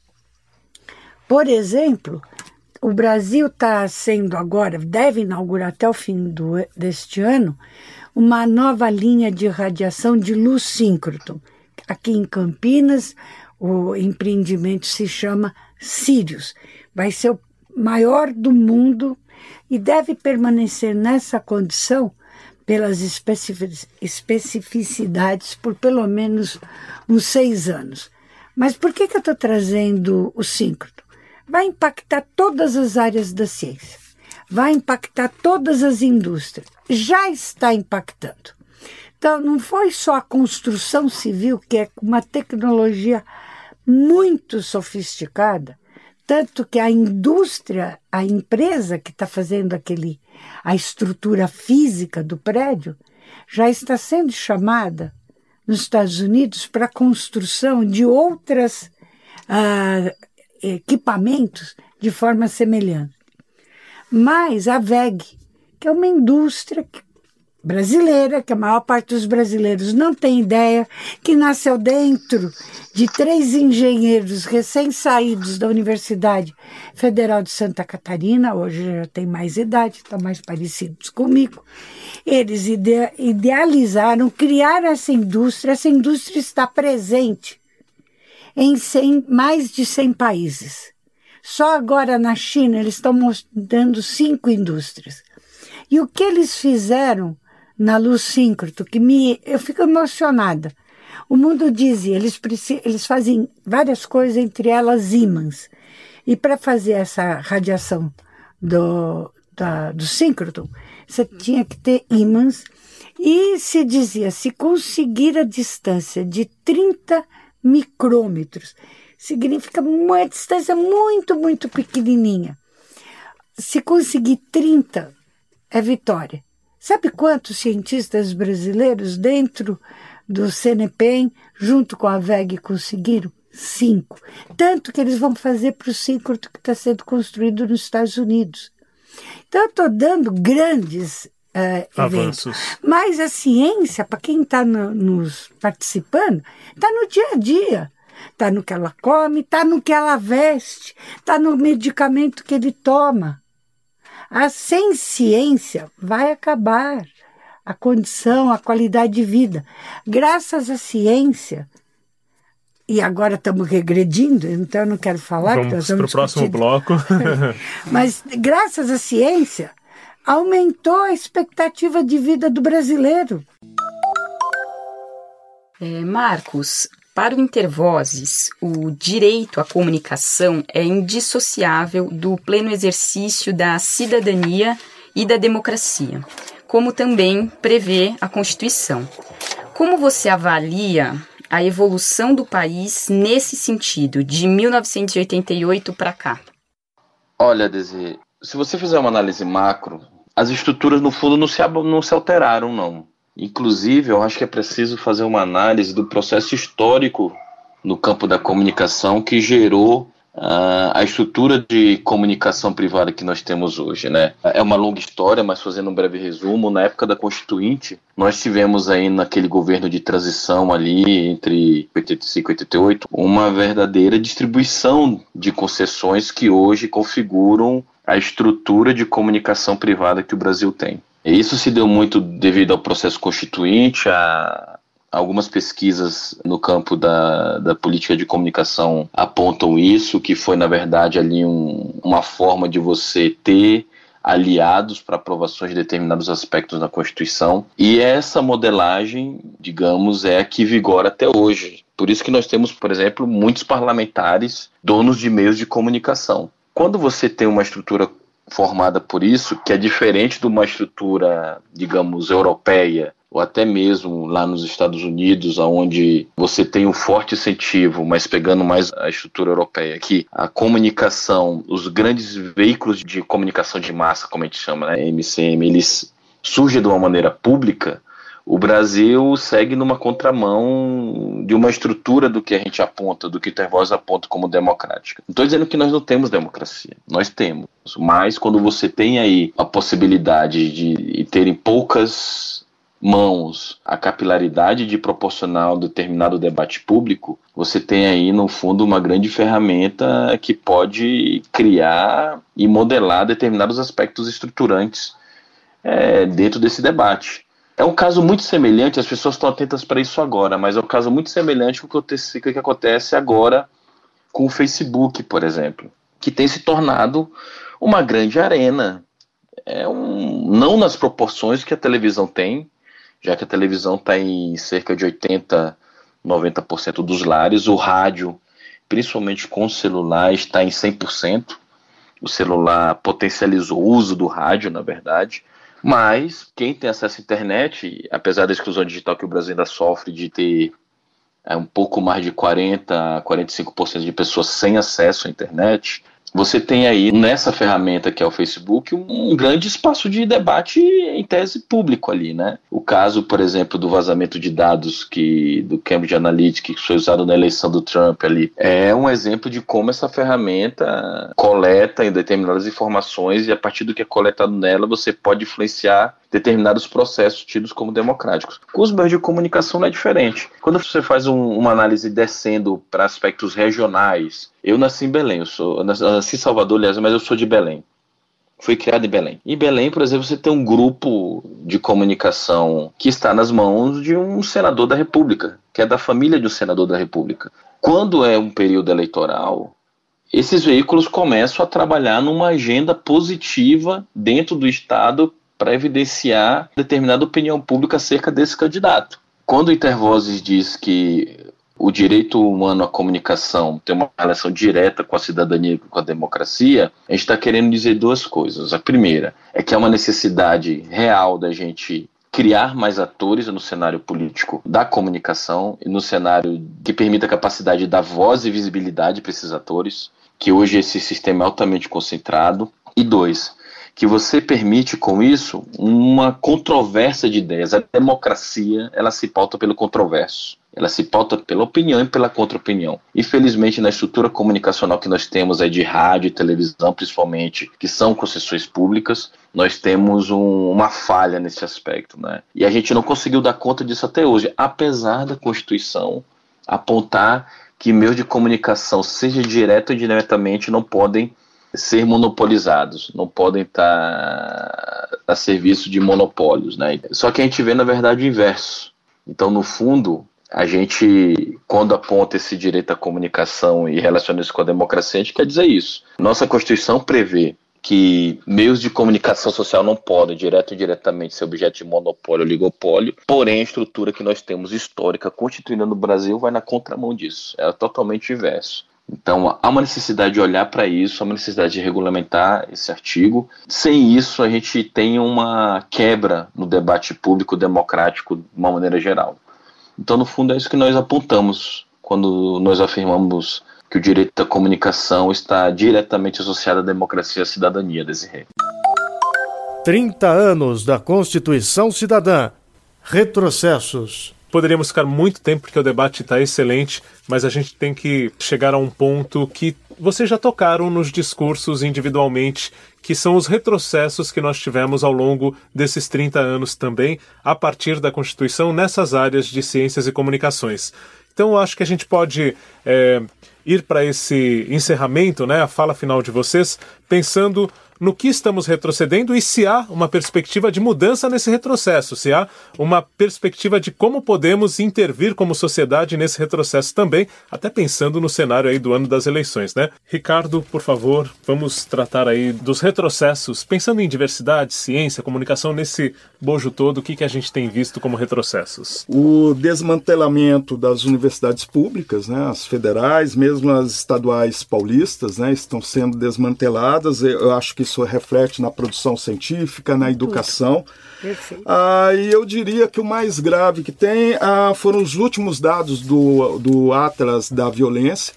Por exemplo, o Brasil está sendo agora, deve inaugurar até o fim do, deste ano, uma nova linha de radiação de luz síncroton. Aqui em Campinas, o empreendimento se chama Sirius. Vai ser o maior do mundo e deve permanecer nessa condição pelas especificidades por pelo menos uns seis anos. Mas por que, que eu estou trazendo o síncroto? Vai impactar todas as áreas da ciência. Vai impactar todas as indústrias. Já está impactando. Então, não foi só a construção civil, que é uma tecnologia muito sofisticada, tanto que a indústria, a empresa que está fazendo aquele, a estrutura física do prédio, já está sendo chamada nos Estados Unidos para a construção de outros uh, equipamentos de forma semelhante. Mas a W E G, que é uma indústria brasileira, que a maior parte dos brasileiros não tem ideia, que nasceu dentro de três engenheiros recém-saídos da Universidade Federal de Santa Catarina, hoje já tem mais idade, estão mais parecidos comigo. Eles ide- idealizaram, criaram essa indústria, essa indústria está presente em cem, mais de cem países. Só agora na China eles estão mostrando cinco indústrias. E o que eles fizeram na luz síncroto, que me, eu fico emocionada. O mundo dizia, eles, eles fazem várias coisas, entre elas ímãs. E para fazer essa radiação do, da, do síncroto, você tinha que ter ímãs. E se dizia, se conseguir a distância de trinta micrômetros, significa uma distância muito, muito pequenininha. Se conseguir trinta, é vitória. Sabe quantos cientistas brasileiros dentro do CNPEM, junto com a W E G, conseguiram? Cinco. Tanto que eles vão fazer para o síncroto que está sendo construído nos Estados Unidos. Então, eu estou dando grandes uh, avanços. Mas a ciência, para quem está no, nos participando, está no dia a dia. Está no que ela come, está no que ela veste, está no medicamento que ele toma. A sem ciência vai acabar a condição, a qualidade de vida. Graças à ciência, e agora estamos regredindo, então eu não quero falar. Vamos para o próximo bloco. Mas graças à ciência, aumentou a expectativa de vida do brasileiro. É, Marcos, para o Intervozes, o direito à comunicação é indissociável do pleno exercício da cidadania e da democracia, como também prevê a Constituição. Como você avalia a evolução do país nesse sentido, de mil novecentos e oitenta e oito para cá? Olha, Desi, se você fizer uma análise macro, as estruturas, no fundo, não se, não se alteraram, não. Inclusive, eu acho que é preciso fazer uma análise do processo histórico no campo da comunicação que gerou uh, a estrutura de comunicação privada que nós temos hoje, né? É uma longa história, mas fazendo um breve resumo, na época da Constituinte, nós tivemos aí naquele governo de transição ali, entre oitenta e cinco e oitenta e oito, uma verdadeira distribuição de concessões que hoje configuram a estrutura de comunicação privada que o Brasil tem. Isso se deu muito devido ao processo constituinte, a algumas pesquisas no campo da, da política de comunicação apontam isso, que foi, na verdade, ali um, uma forma de você ter aliados para aprovações de determinados aspectos da Constituição. E essa modelagem, digamos, é a que vigora até hoje. Por isso que nós temos, por exemplo, muitos parlamentares donos de meios de comunicação. Quando você tem uma estrutura formada por isso, que é diferente de uma estrutura, digamos, europeia, ou até mesmo lá nos Estados Unidos, onde você tem um forte incentivo, mas pegando mais a estrutura europeia, que a comunicação, os grandes veículos de comunicação de massa, como a gente chama, né, M C M, eles surgem de uma maneira pública. O Brasil segue numa contramão de uma estrutura do que a gente aponta, do que o Intervozes aponta como democrática. Não estou dizendo que nós não temos democracia, nós temos, mas quando você tem aí a possibilidade de terem poucas mãos a capilaridade de proporcionar um determinado debate público, você tem aí no fundo uma grande ferramenta que pode criar e modelar determinados aspectos estruturantes é, dentro desse debate. É um caso muito semelhante, as pessoas estão atentas para isso agora, mas é um caso muito semelhante com o que acontece agora com o Facebook, por exemplo, que tem se tornado uma grande arena. É um, não nas proporções que a televisão tem, já que a televisão está em cerca de oitenta por cento, noventa por cento dos lares, o rádio principalmente com o celular, está em cem por cento. O celular potencializou o uso do rádio, na verdade. Mas quem tem acesso à internet, apesar da exclusão digital que o Brasil ainda sofre de ter é, um pouco mais de quarenta a quarenta e cinco por cento de pessoas sem acesso à internet, você tem aí nessa ferramenta que é o Facebook um, um grande espaço de debate em tese público ali, né? O caso, por exemplo, do vazamento de dados que, do Cambridge Analytica, que foi usado na eleição do Trump ali, é um exemplo de como essa ferramenta coleta em determinadas informações e a partir do que é coletado nela você pode influenciar determinados processos tidos como democráticos. Com os meios de comunicação não é diferente. Quando você faz um, uma análise descendo para aspectos regionais, eu nasci em Belém, eu, sou, eu nasci em Salvador, aliás, mas eu sou de Belém. Fui criado em Belém. Em Belém, por exemplo, você tem um grupo de comunicação que está nas mãos de um senador da República, que é da família de um senador da República. Quando é um período eleitoral, esses veículos começam a trabalhar numa agenda positiva dentro do Estado para evidenciar determinada opinião pública acerca desse candidato. Quando o Intervozes diz que o direito humano à comunicação tem uma relação direta com a cidadania e com a democracia, a gente está querendo dizer duas coisas. A primeira é que é uma necessidade real da gente criar mais atores no cenário político da comunicação e no cenário que permita a capacidade de dar voz e visibilidade para esses atores, que hoje esse sistema é altamente concentrado. E dois, que você permite com isso uma controvérsia de ideias. A democracia, ela se pauta pelo controverso. Ela se pauta pela opinião e pela contra-opinião. Infelizmente, na estrutura comunicacional que nós temos aí de rádio e televisão, principalmente, que são concessões públicas, nós temos um, uma falha nesse aspecto, né? E a gente não conseguiu dar conta disso até hoje, apesar da Constituição apontar que meios de comunicação, seja direto ou indiretamente, não podem ser monopolizados, não podem estar a serviço de monopólios, né? Só que a gente vê, na verdade, o inverso. Então, no fundo, a gente, quando aponta esse direito à comunicação e relaciona isso com a democracia, a gente quer dizer isso. Nossa Constituição prevê que meios de comunicação social não podem, direto ou indiretamente, ser objeto de monopólio ou oligopólio, porém a estrutura que nós temos histórica constituída no Brasil vai na contramão disso, é totalmente inverso. Então há uma necessidade de olhar para isso, há uma necessidade de regulamentar esse artigo. Sem isso a gente tem uma quebra no debate público democrático de uma maneira geral. Então no fundo é isso que nós apontamos quando nós afirmamos que o direito da comunicação está diretamente associado à democracia e à cidadania, Desirê. trinta anos da Constituição Cidadã. Retrocessos. Poderíamos ficar muito tempo porque o debate está excelente, mas a gente tem que chegar a um ponto que vocês já tocaram nos discursos individualmente, que são os retrocessos que nós tivemos ao longo desses trinta anos também, a partir da Constituição, nessas áreas de ciências e comunicações. Então eu acho que a gente pode é, ir para esse encerramento, né, a fala final de vocês, pensando no que estamos retrocedendo e se há uma perspectiva de mudança nesse retrocesso, se há uma perspectiva de como podemos intervir como sociedade nesse retrocesso também, até pensando no cenário aí do ano das eleições, né? Ricardo, por favor, vamos tratar aí dos retrocessos, pensando em diversidade, ciência, comunicação, nesse bojo todo, o que, que a gente tem visto como retrocessos? O desmantelamento das universidades públicas, né, as federais, mesmo as estaduais paulistas, né, estão sendo desmanteladas. Eu acho que isso reflete na produção científica, na educação. Perfeito. Ah, e eu diria que o mais grave que tem ah, foram os últimos dados do, do Atlas da Violência,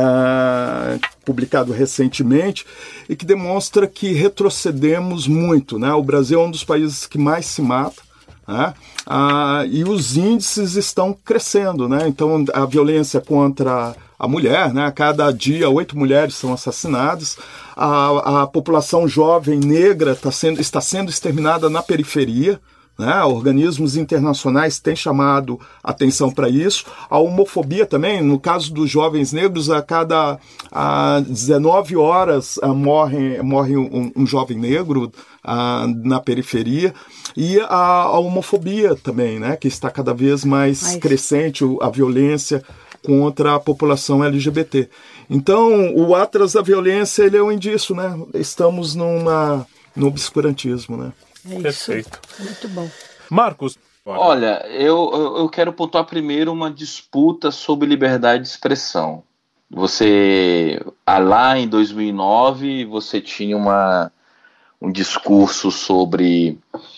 ah, publicado recentemente, e que demonstra que retrocedemos muito, né? O Brasil é um dos países que mais se mata, né? Ah, e os índices estão crescendo, né? Então, a violência contra a mulher, né? A cada dia, oito mulheres são assassinadas. A, a população jovem negra tá sendo, está sendo exterminada na periferia, né? Organismos internacionais têm chamado atenção para isso. A homofobia também, no caso dos jovens negros, a cada a dezenove horas a, morre, morre um, um jovem negro a, na periferia. E a, a homofobia também, né? Que está cada vez mais Mas... crescente, a violência contra a população L G B T. Então, o Atlas da Violência, ele é um indício, né? Estamos numa, no obscurantismo, né? É isso. Perfeito. Muito bom. Marcos. Olha, eu, eu quero pontuar primeiro uma disputa sobre liberdade de expressão. Você, lá em dois mil e nove, você tinha uma, um discurso sobre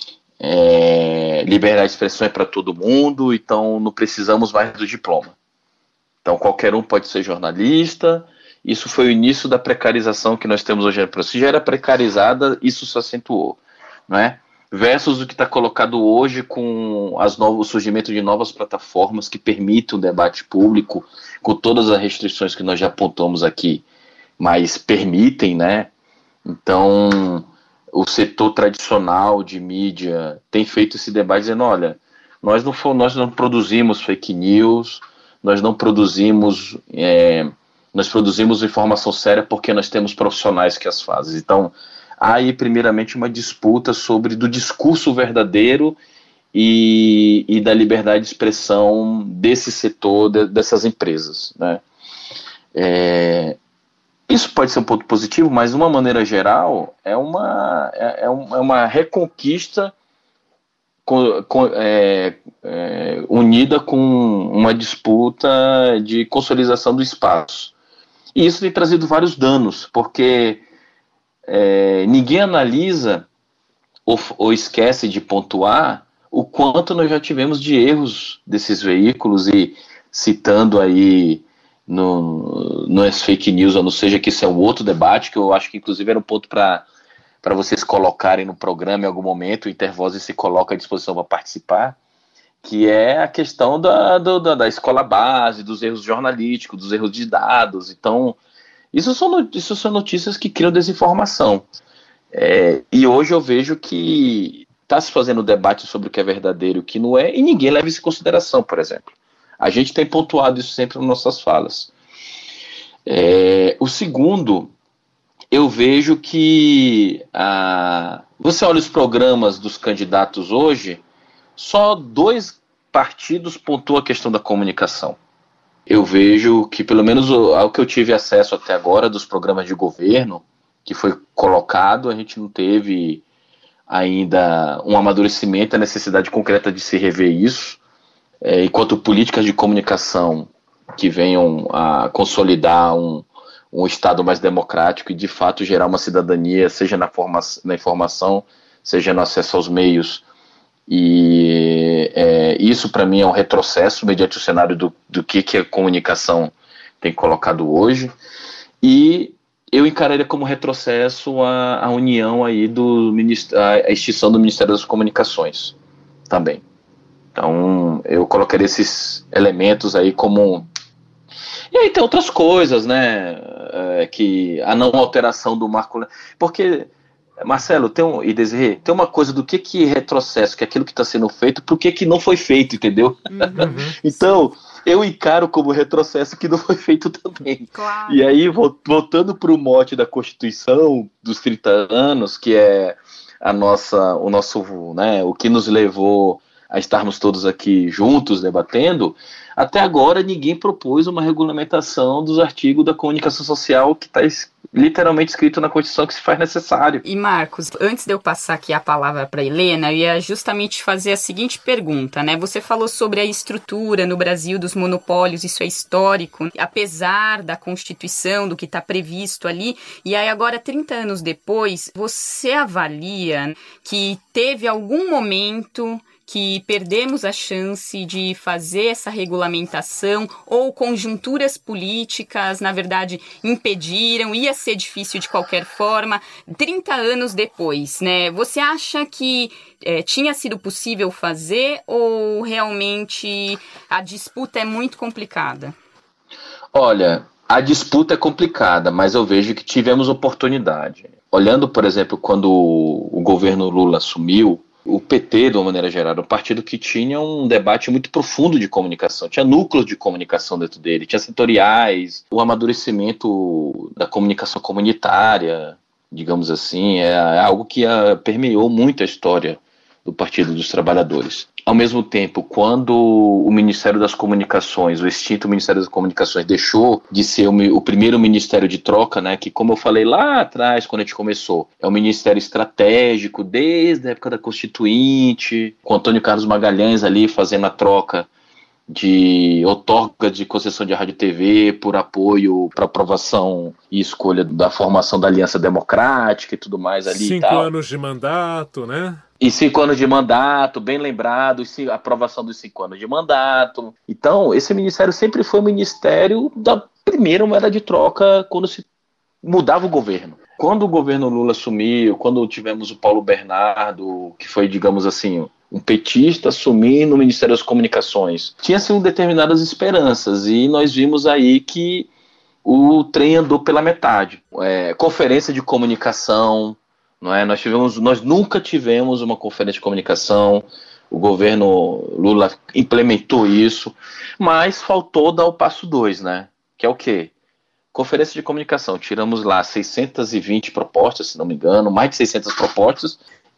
é, liberdade de expressão é para todo mundo, então não precisamos mais do diploma. Então qualquer um pode ser jornalista. Isso foi o início da precarização que nós temos hoje. Se já era precarizada, isso se acentuou, não é? Versus o que está colocado hoje com as novos, o surgimento de novas plataformas que permitem o debate público, com todas as restrições que nós já apontamos aqui, mas permitem, né? Então, o setor tradicional de mídia tem feito esse debate dizendo, olha, nós não, nós não produzimos fake news, nós não produzimos, é, nós produzimos informação séria porque nós temos profissionais que as fazem. Então, há aí, primeiramente, uma disputa sobre do discurso verdadeiro e, e da liberdade de expressão desse setor, de, dessas empresas, né? É, isso pode ser um ponto positivo, mas, de uma maneira geral, é uma, é, é uma reconquista com, com, é, é, unida com uma disputa de consolidação do espaço. E isso tem trazido vários danos, porque É, ninguém analisa ou, ou esquece de pontuar o quanto nós já tivemos de erros desses veículos, e citando aí no, nas fake news, ou não seja, que isso é um outro debate, que eu acho que inclusive era um ponto para para vocês colocarem no programa em algum momento, o Intervozes se coloca à disposição para participar, que é a questão da, do, da, da escola base, dos erros jornalísticos, dos erros de dados. Então, Isso são, isso são notícias que criam desinformação. É, e hoje eu vejo que está se fazendo debate sobre o que é verdadeiro e o que não é, e ninguém leva isso em consideração, por exemplo. A gente tem pontuado isso sempre nas nossas falas. É, o segundo, eu vejo que a, você olha os programas dos candidatos hoje, só dois partidos pontuam a questão da comunicação. Eu vejo que, pelo menos ao que eu tive acesso até agora dos programas de governo que foi colocado, a gente não teve ainda um amadurecimento, a necessidade concreta de se rever isso, é, enquanto políticas de comunicação que venham a consolidar um, um Estado mais democrático e, de fato, gerar uma cidadania, seja na, forma, na informação, seja no acesso aos meios. E é, isso para mim é um retrocesso mediante o cenário do, do que, que a comunicação tem colocado hoje, e eu encararia como retrocesso a, a união aí do a extinção do Ministério das Comunicações também. Então eu colocaria esses elementos aí como, e aí tem outras coisas, né, é, que a não alteração do marco, porque Marcelo, tem um, e Desirê, tem uma coisa do que que retrocesso, que é aquilo que está sendo feito, por que que não foi feito, entendeu? Uhum. Então, eu encaro como retrocesso que não foi feito também. Claro. E aí, voltando para o mote da Constituição dos trinta anos, que é a nossa, o nosso, né, o que nos levou a estarmos todos aqui juntos debatendo, até agora ninguém propôs uma regulamentação dos artigos da comunicação social que está literalmente escrito na Constituição que se faz necessário. E Marcos, antes de eu passar aqui a palavra para a Helena, eu ia justamente fazer a seguinte pergunta, né? Você falou sobre a estrutura no Brasil dos monopólios, isso é histórico, apesar da Constituição, do que está previsto ali, e aí agora, trinta anos depois, você avalia que teve algum momento que perdemos a chance de fazer essa regulamentação, ou conjunturas políticas, na verdade, impediram, ia ser difícil de qualquer forma, trinta anos depois, né? Você acha que é, tinha sido possível fazer, ou realmente a disputa é muito complicada? Olha, a disputa é complicada, mas eu vejo que tivemos oportunidade. Olhando, por exemplo, quando o governo Lula assumiu, o P T, de uma maneira geral, era um partido que tinha um debate muito profundo de comunicação, tinha núcleos de comunicação dentro dele, tinha setoriais, o amadurecimento da comunicação comunitária, digamos assim, é algo que permeou muito a história do Partido dos Trabalhadores. Ao mesmo tempo, quando o Ministério das Comunicações, o extinto Ministério das Comunicações, deixou de ser o, o primeiro ministério de troca, né, que, como eu falei lá atrás, quando a gente começou, é um ministério estratégico desde a época da Constituinte, com Antônio Carlos Magalhães ali fazendo a troca de outorga de concessão de rádio e T V por apoio para aprovação e escolha da formação da Aliança Democrática e tudo mais ali. Cinco e tal. anos de mandato, né? E cinco anos de mandato, bem lembrado, a aprovação dos cinco anos de mandato. Então, esse ministério sempre foi o ministério da primeira moeda de troca quando se mudava o governo. Quando o governo Lula assumiu, quando tivemos o Paulo Bernardo, que foi, digamos assim, um petista assumindo o Ministério das Comunicações, tinha-se determinadas esperanças e nós vimos aí que o trem andou pela metade. É, conferência de comunicação, não é? Nós, tivemos, nós nunca tivemos uma conferência de comunicação, o governo Lula implementou isso, mas faltou dar o passo dois, né? Que é o quê? Conferência de comunicação, tiramos lá seiscentas e vinte propostas, se não me engano, mais de seiscentas propostas,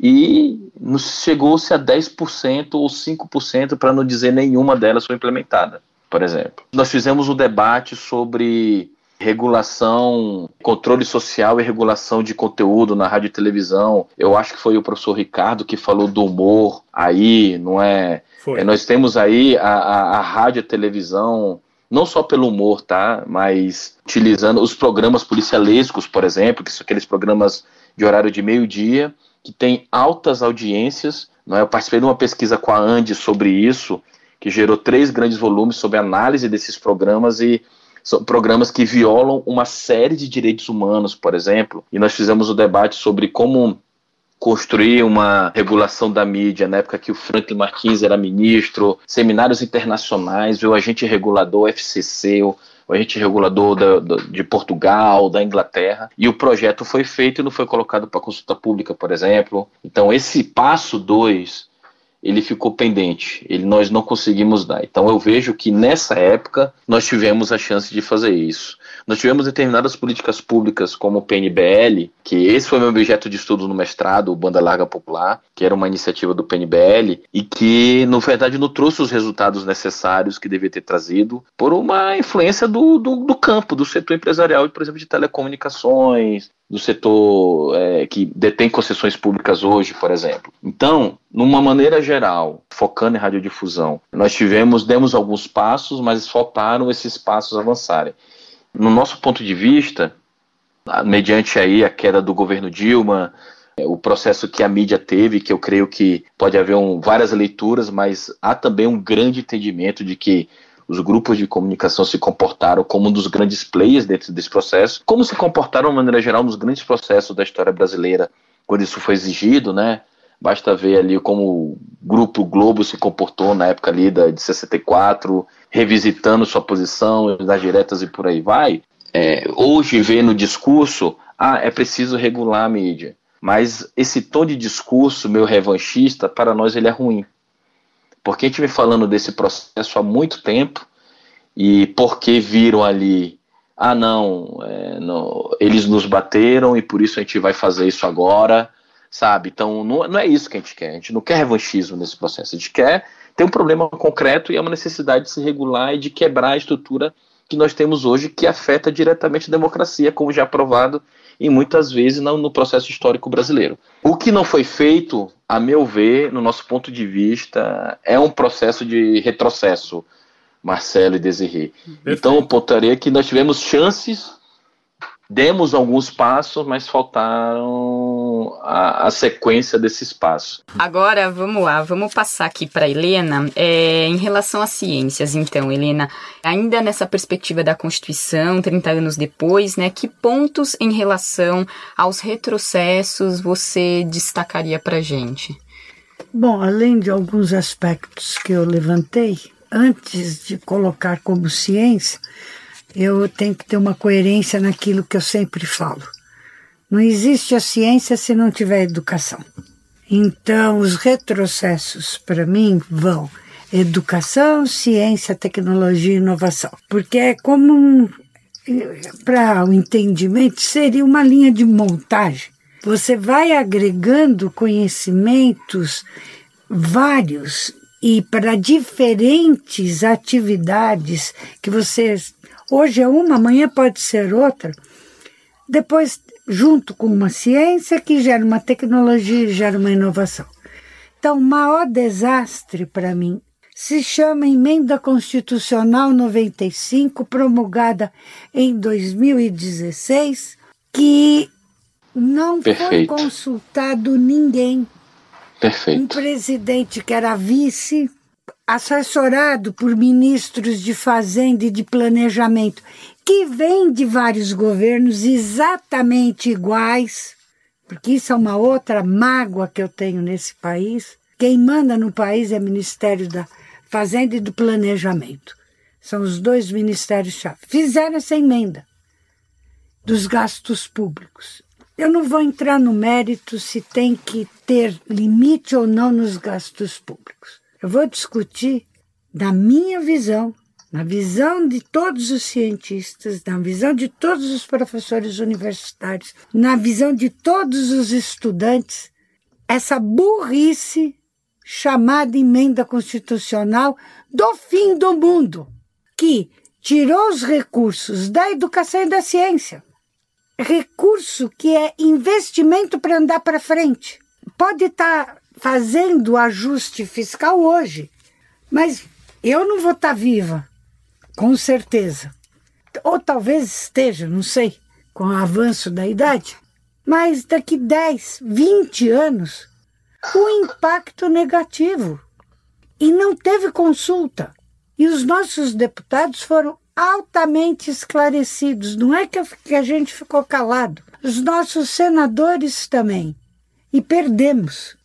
e chegou-se a dez por cento ou cinco por cento, para não dizer nenhuma delas foi implementada, por exemplo. Nós fizemos um debate sobre regulação, controle social e regulação de conteúdo na rádio e televisão. Eu acho que foi o professor Ricardo que falou do humor aí, não é? é nós temos aí a, a, a rádio e televisão, não só pelo humor, tá? Mas utilizando os programas policialescos, por exemplo, que são aqueles programas de horário de meio-dia, que tem altas audiências, não é? Eu participei de uma pesquisa com a Andy sobre isso, que gerou três grandes volumes sobre análise desses programas, e são programas que violam uma série de direitos humanos, por exemplo, e nós fizemos o debate sobre como construir uma regulação da mídia na época que o Franklin Martins era ministro, seminários internacionais, o agente regulador o F C C, o o agente regulador da, da, de Portugal, da Inglaterra, e o projeto foi feito e não foi colocado para consulta pública, por exemplo. Então esse passo dois, ele ficou pendente, ele, nós não conseguimos dar. Então eu vejo que nessa época nós tivemos a chance de fazer isso. Nós tivemos determinadas políticas públicas como o P N B L, que esse foi meu objeto de estudo no mestrado, o Banda Larga Popular, que era uma iniciativa do P N B L, e que, na verdade, não trouxe os resultados necessários que devia ter trazido por uma influência do, do, do campo, do setor empresarial, por exemplo, de telecomunicações, do setor é, que detém concessões públicas hoje, por exemplo. Então, numa maneira geral, focando em radiodifusão, nós tivemos, demos alguns passos, mas faltaram esses passos avançarem. No nosso ponto de vista, mediante aí a queda do governo Dilma, o processo que a mídia teve, que eu creio que pode haver um, várias leituras, mas há também um grande entendimento de que os grupos de comunicação se comportaram como um dos grandes players dentro desse processo, como se comportaram, de maneira geral, nos grandes processos da história brasileira, quando isso foi exigido, né? Basta ver ali como o Grupo Globo se comportou na época ali de sessenta e quatro, revisitando sua posição das diretas e por aí vai. É, hoje vê no discurso, ah, é preciso regular a mídia. Mas esse tom de discurso, meu revanchista, para nós ele é ruim. Porque a gente vem falando desse processo há muito tempo, e porque viram ali, ah não, é, não, eles nos bateram e por isso a gente vai fazer isso agora, sabe? Então não, não é isso que a gente quer, a gente não quer revanchismo nesse processo, a gente quer ter um problema concreto e é uma necessidade de se regular e de quebrar a estrutura que nós temos hoje, que afeta diretamente a democracia, como já aprovado e muitas vezes no, no processo histórico brasileiro. O que não foi feito, a meu ver, no nosso ponto de vista, é um processo de retrocesso, Marcelo e Desirê. Então, eu pontuaria que nós tivemos chances, demos alguns passos, mas faltaram a, a sequência desses passos. Agora, vamos lá, vamos passar aqui para a Helena, é, em relação às ciências. Então, Helena, ainda nessa perspectiva da Constituição, trinta anos depois, né, que pontos em relação aos retrocessos você destacaria para a gente? Bom, além de alguns aspectos que eu levantei, antes de colocar como ciência, eu tenho que ter uma coerência naquilo que eu sempre falo. Não existe a ciência se não tiver educação. Então, os retrocessos, para mim, vão educação, ciência, tecnologia e inovação. Porque é como, um, para o entendimento, seria uma linha de montagem. Você vai agregando conhecimentos vários e para diferentes atividades que você... Hoje é uma, amanhã pode ser outra. Depois, junto com uma ciência que gera uma tecnologia e gera uma inovação. Então, o maior desastre para mim se chama Emenda Constitucional noventa e cinco, promulgada em dois mil e dezesseis, que não Perfeito. foi consultado ninguém. Perfeito. Um presidente que era vice, assessorado por ministros de Fazenda e de Planejamento, que vêm de vários governos exatamente iguais, porque isso é uma outra mágoa que eu tenho nesse país. Quem manda no país é o Ministério da Fazenda e do Planejamento. São os dois ministérios-chave. Fizeram essa emenda dos gastos públicos. Eu não vou entrar no mérito se tem que ter limite ou não nos gastos públicos. Eu vou discutir, na minha visão, na visão de todos os cientistas, na visão de todos os professores universitários, na visão de todos os estudantes, essa burrice chamada emenda constitucional do fim do mundo, que tirou os recursos da educação e da ciência. Recurso que é investimento para andar para frente. Pode estar fazendo ajuste fiscal hoje, mas eu não vou estar viva, com certeza. Ou talvez esteja, não sei, com o avanço da idade. Mas daqui dez, vinte anos, o impacto negativo. E não teve consulta. E os nossos deputados foram altamente esclarecidos. Não é que a gente ficou calado. Os nossos senadores também. E perdemos.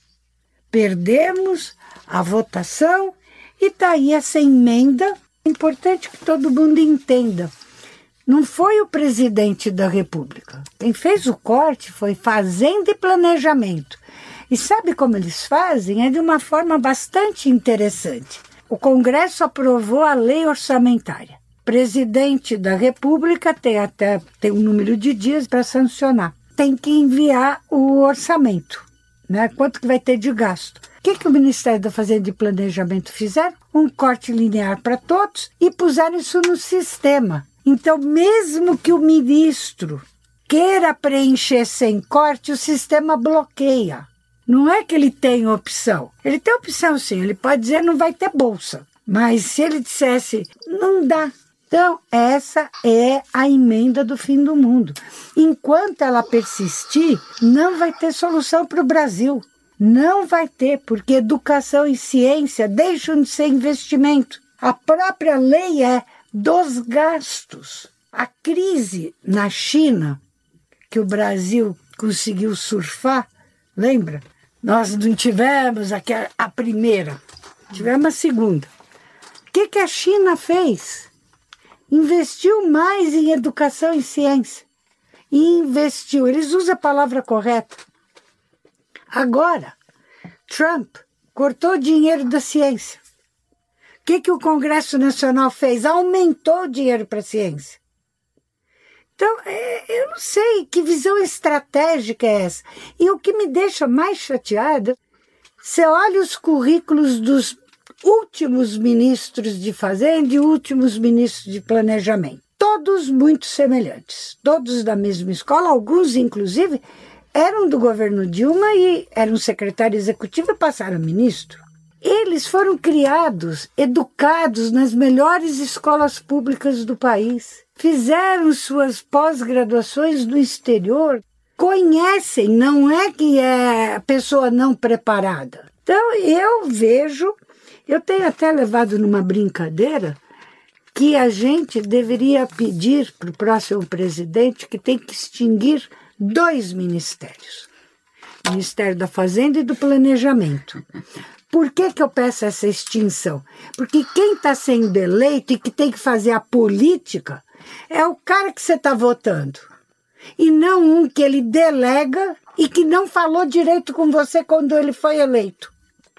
Perdemos a votação e está aí essa emenda. É importante que todo mundo entenda. Não foi o presidente da República. Quem fez o corte foi Fazenda e Planejamento. E sabe como eles fazem? É de uma forma bastante interessante. O Congresso aprovou a lei orçamentária. O presidente da República tem até tem um número de dias para sancionar. Tem que enviar o orçamento, né? Quanto que vai ter de gasto. O que, que o Ministério da Fazenda e Planejamento fizeram? Um corte linear para todos e puseram isso no sistema. Então, mesmo que o ministro queira preencher sem corte, o sistema bloqueia. Não é que ele tem opção. Ele tem opção, sim. Ele pode dizer não vai ter bolsa. Mas se ele dissesse, não dá. Então, essa é a emenda do fim do mundo. Enquanto ela persistir, não vai ter solução para o Brasil. Não vai ter, porque educação e ciência deixam de ser investimento. A própria lei é dos gastos. A crise na China, que o Brasil conseguiu surfar, lembra? Nós não tivemos a, a primeira, tivemos a segunda. O que, que a China fez? Investiu mais em educação e ciência. Investiu, eles usam a palavra correta. Agora, Trump cortou o dinheiro da ciência. O que, que o Congresso Nacional fez? Aumentou o dinheiro para a ciência. Então, eu não sei que visão estratégica é essa. E o que me deixa mais chateada, você olha os currículos dos últimos ministros de Fazenda e últimos ministros de Planejamento. Todos muito semelhantes. Todos da mesma escola, alguns, inclusive, eram do governo Dilma e eram secretário executivo e passaram a ministro. Eles foram criados, educados nas melhores escolas públicas do país. Fizeram suas pós-graduações no exterior. Conhecem, não é que é a pessoa não preparada. Então, eu vejo, eu tenho até levado numa brincadeira, que a gente deveria pedir para o próximo presidente que tem que extinguir dois ministérios. O Ministério da Fazenda e do Planejamento. Por que que eu peço essa extinção? Porque quem está sendo eleito e que tem que fazer a política é o cara que você está votando. E não um que ele delega e que não falou direito com você quando ele foi eleito.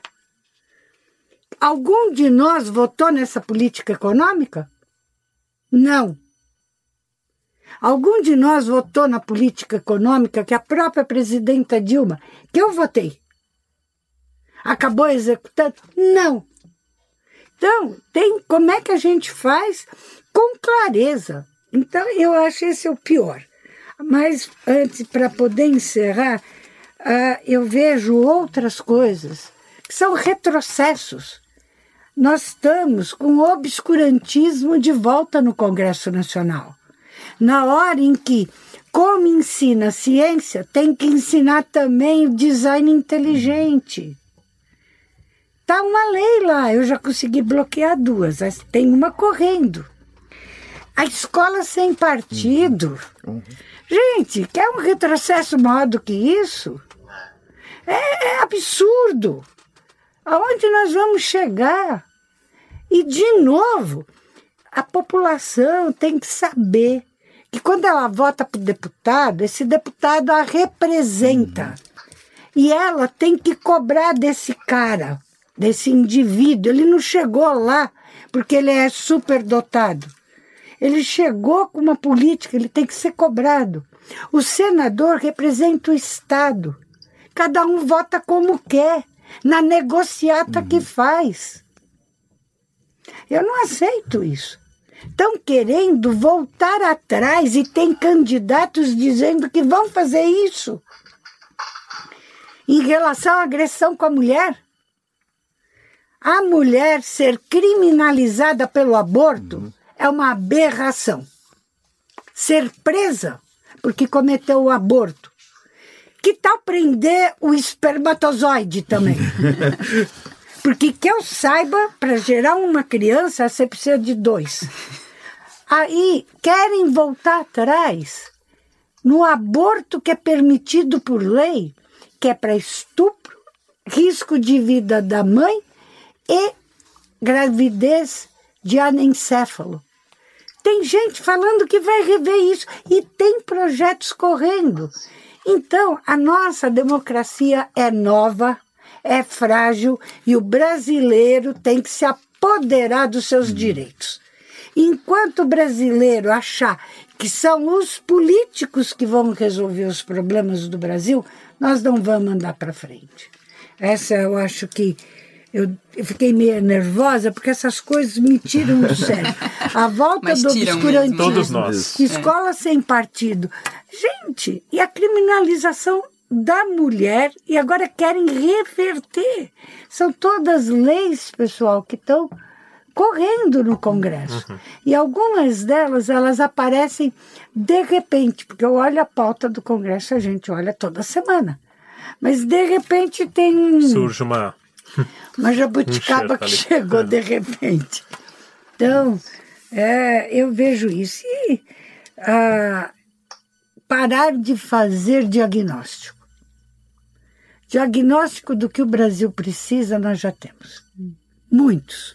Algum de nós votou nessa política econômica? Não. Algum de nós votou na política econômica que a própria presidenta Dilma, que eu votei, acabou executando? Não. Então, tem, como é que a gente faz com clareza? Então, eu acho esse é o pior. Mas, antes, para poder encerrar, uh, eu vejo outras coisas que são retrocessos. nós estamos com o obscurantismo de volta no Congresso Nacional. Na hora em que, como ensina a ciência, tem que ensinar também o design inteligente. Está uma lei lá, eu já consegui bloquear duas, tem uma correndo. A escola sem partido. Uhum. Gente, quer um retrocesso maior do que isso? É, é absurdo. Aonde nós vamos chegar? E, de novo, a população tem que saber que quando ela vota para o deputado, esse deputado a representa. Uhum. E ela tem que cobrar desse cara, desse indivíduo. Ele não chegou lá porque ele é superdotado. Ele chegou com uma política, ele tem que ser cobrado. O senador representa o Estado. Cada um vota como quer, na negociata uhum. que faz. Eu não aceito isso. Estão querendo voltar atrás e tem candidatos dizendo que vão fazer isso. Em relação à agressão com a mulher, a mulher ser criminalizada pelo aborto uhum. é uma aberração. Ser presa porque cometeu o aborto. Que tal prender o espermatozoide também? Porque que eu saiba, para gerar uma criança, você precisa de dois. Aí querem voltar atrás no aborto que é permitido por lei, que é para estupro, risco de vida da mãe e gravidez de anencéfalo. Tem gente falando que vai rever isso e tem projetos correndo. Então, a nossa democracia é nova, é frágil e o brasileiro tem que se apoderar dos seus direitos. Enquanto o brasileiro achar que são os políticos que vão resolver os problemas do Brasil, nós não vamos andar para frente. Essa eu acho que eu, eu fiquei meio nervosa porque essas coisas me tiram do sério. A volta Mas do obscurantismo, todos nós. escola é. sem partido. Gente, e a criminalização da mulher, e agora querem reverter. São todas leis, pessoal, que estão correndo no Congresso. Uhum. E algumas delas, elas aparecem de repente, porque eu olho a pauta do Congresso, a gente olha toda semana. Mas de repente tem... Surge uma... uma jabuticaba um que chegou de repente. Então, é, eu vejo isso. E ah, parar de fazer diagnóstico. Diagnóstico do que o Brasil precisa, nós já temos. Muitos.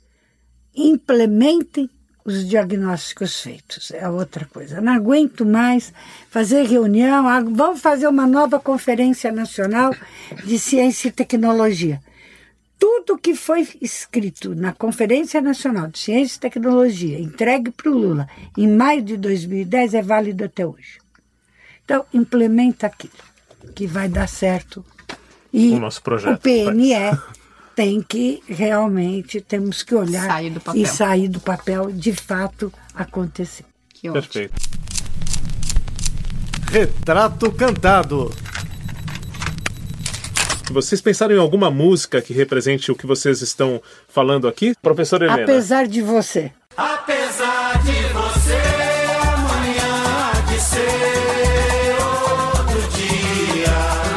Implementem os diagnósticos feitos. É outra coisa. Não aguento mais fazer reunião. Vamos fazer uma nova Conferência Nacional de Ciência e Tecnologia. Tudo que foi escrito na Conferência Nacional de Ciência e Tecnologia, entregue para o Lula em maio de dois mil e dez, é válido até hoje. Então, implementa aquilo, que vai dar certo. E o nosso projeto, o P N E tem que realmente, temos que olhar sair do papel. e sair do papel, de fato, acontecer. Que ótimo. Perfeito. Retrato Cantado. Vocês pensaram em alguma música que represente o que vocês estão falando aqui? Professora Helena. Apesar de você. Apesar de você, amanhã há de ser outro dia.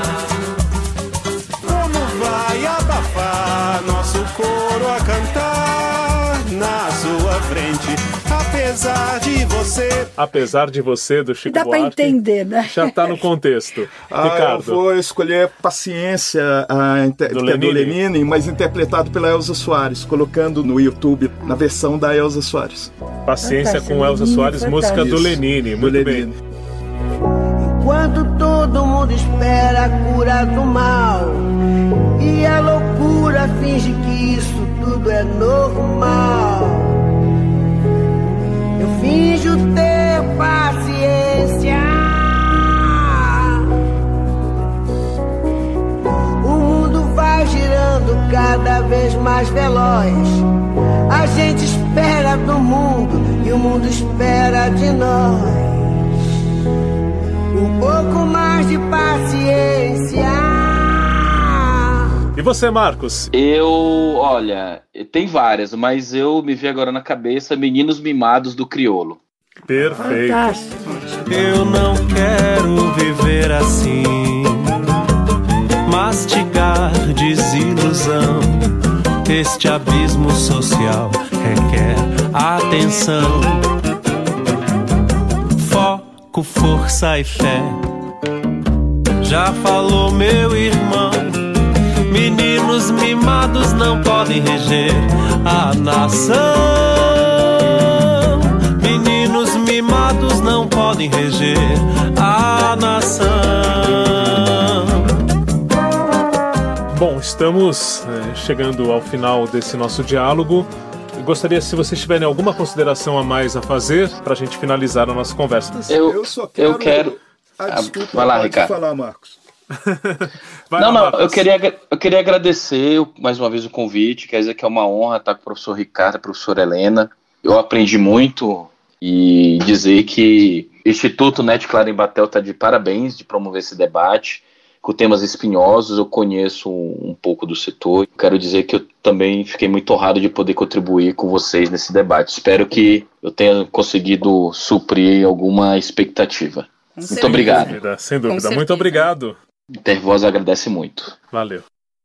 Como vai abafar nosso coro a cantar na sua frente? Apesar de você. Apesar de você, do Chico Dá Buarque. para entender, né? Já está no contexto. Ah, Ricardo. eu vou escolher Paciência, a inter... do, que é do Lenine. Lenine, mas interpretado pela Elza Soares, colocando no YouTube na versão da Elza Soares. Paciência Fantástico. com Elza Soares, Fantástico. música do Isso, Lenine. do Muito Lenine. bem. Enquanto todo mundo espera a cura do mal e a loucura finge que isso tudo é normal, eu finjo ter paciência. O mundo vai girando cada vez mais veloz. A gente espera do mundo e o mundo espera de nós. Um pouco mais de paciência. E você, Marcos? Eu, olha, tem várias, mas eu me vi agora na cabeça Meninos Mimados do Criolo. Perfeito. Fantástico. Eu não quero viver assim, mastigar desilusão. Este abismo social requer atenção, foco, força e fé. Já falou meu irmão, meninos mimados não podem reger a nação. Meninos mimados não podem reger a nação. Bom, estamos é, chegando ao final desse nosso diálogo. Eu gostaria, se vocês tiverem alguma consideração a mais a fazer, para a gente finalizar a nossa conversa. Eu, Eu só quero... eu quero... Ah, desculpa, vai lá, pode Ricardo. falar, Marcos. Vai não, lá, não, Marcos. eu queria, eu queria agradecer mais uma vez o convite, quer dizer que é uma honra estar com o professor Ricardo e a professora Helena. Eu aprendi muito e dizer que o Instituto Nete Claro Embratel está de parabéns de promover esse debate com temas espinhosos. Eu conheço um pouco do setor. Quero dizer que eu também fiquei muito honrado de poder contribuir com vocês nesse debate. Espero que eu tenha conseguido suprir alguma expectativa. Com Muito certeza. obrigado. Sem dúvida, sem dúvida. certeza. Muito obrigado. Intervoz agradece muito. Valeu.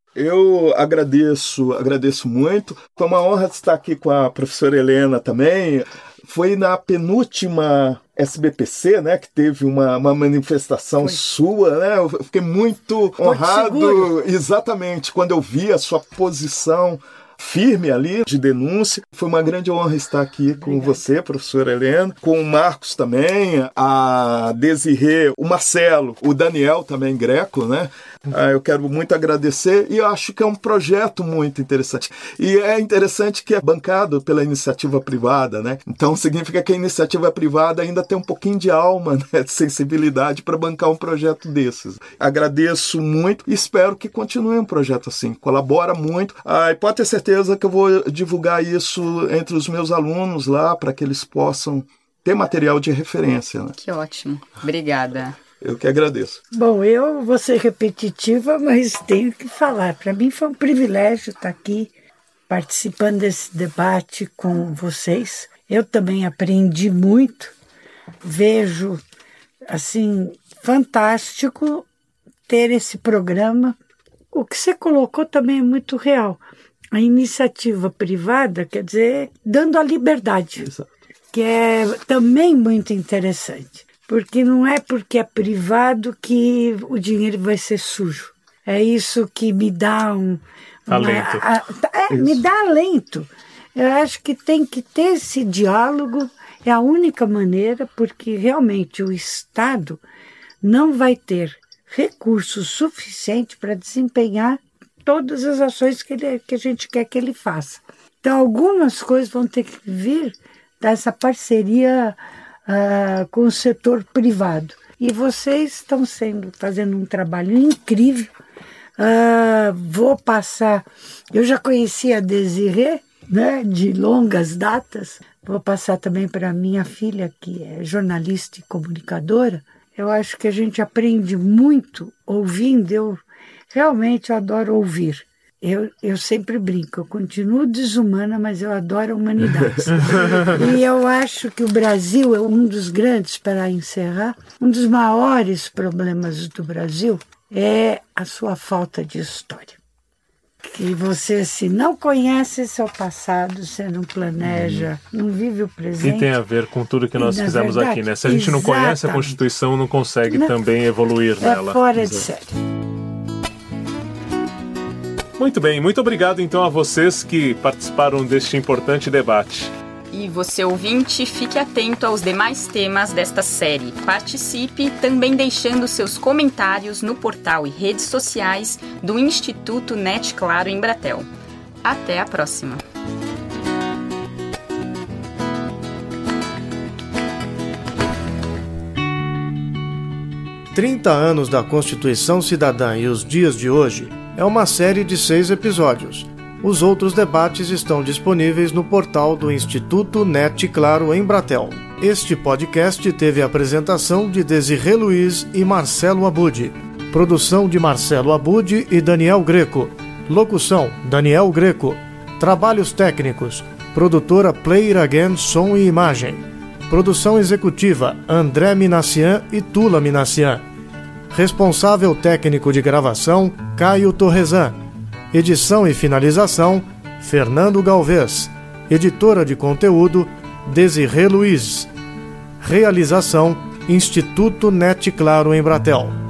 Eu agradeço, agradeço muito. Foi uma honra estar aqui com a professora Helena também. Foi na penúltima S B P C, né, que teve uma, uma manifestação Foi. sua, né? Eu fiquei muito Porto honrado, Seguro. Exatamente, quando eu vi a sua posição firme ali de denúncia. Foi uma grande honra estar aqui com Obrigada. você, professora Helena, com o Marcos também, a Desirê, o Marcelo, o Daniel também, Greco, né? Ah, eu quero muito agradecer e eu acho que é um projeto muito interessante. E é interessante que é bancado pela iniciativa privada, né? Então significa que a iniciativa privada ainda tem um pouquinho de alma, né? De sensibilidade para bancar um projeto desses. Agradeço muito e espero que continue um projeto assim. Colabora muito. Ah, e pode ter certeza que eu vou divulgar isso entre os meus alunos lá para que eles possam ter material de referência, né? Que ótimo. Obrigada. Eu que agradeço. Bom, eu vou ser repetitiva, mas tenho que falar. Para mim foi um privilégio estar aqui participando desse debate com vocês. Eu também aprendi muito. Vejo, assim, fantástico ter esse programa. O que você colocou também é muito real. A iniciativa privada, quer dizer, dando a liberdade, Exato. que é também muito interessante. Porque não é porque é privado que o dinheiro vai ser sujo. É isso que me dá um... Uma, alento. A, é, me dá alento. Eu acho que tem que ter esse diálogo. É a única maneira, porque realmente o Estado não vai ter recursos suficientes para desempenhar todas as ações que, ele, que a gente quer que ele faça. Então, algumas coisas vão ter que vir dessa parceria Uh, com o setor privado. E vocês estão sendo, fazendo um trabalho incrível. Uh, vou passar... Eu já conheci a Desirê, né, de longas datas. Vou passar também para minha filha, que é jornalista e comunicadora. Eu acho que a gente aprende muito ouvindo. Eu realmente eu adoro ouvir. Eu, eu sempre brinco, eu continuo desumana, mas eu adoro a humanidade. E eu acho que o Brasil é um dos grandes, para encerrar, um dos maiores problemas do Brasil é a sua falta de história. Que você, se não conhece seu passado, você não planeja, hum. não vive o presente. E tem a ver com tudo que nós e, fizemos verdade, aqui, né? Se a gente exatamente. não conhece a Constituição, não consegue não, também evoluir é nela. É fora de série. Muito bem, muito obrigado então a vocês que participaram deste importante debate. E você, ouvinte, fique atento aos demais temas desta série. Participe também deixando seus comentários no portal e redes sociais do Instituto Nete Claro Embratel. Até a próxima! trinta anos da Constituição Cidadã e os dias de hoje é uma série de seis episódios. Os outros debates estão disponíveis no portal do Instituto Nete Claro Embratel. Este podcast teve a apresentação de Desirê Luiz e Marcelo Abud. Produção de Marcelo Abud e Daniel Greco. Locução, Daniel Greco. Trabalhos técnicos, produtora Player Again Som e Imagem. Produção executiva, André Minassian e Tula Minassian. Responsável técnico de gravação, Caio Torresan. Edição e finalização, Fernando Galvez. Editora de conteúdo, Desirê Luiz. Realização, Instituto Net Claro Embratel.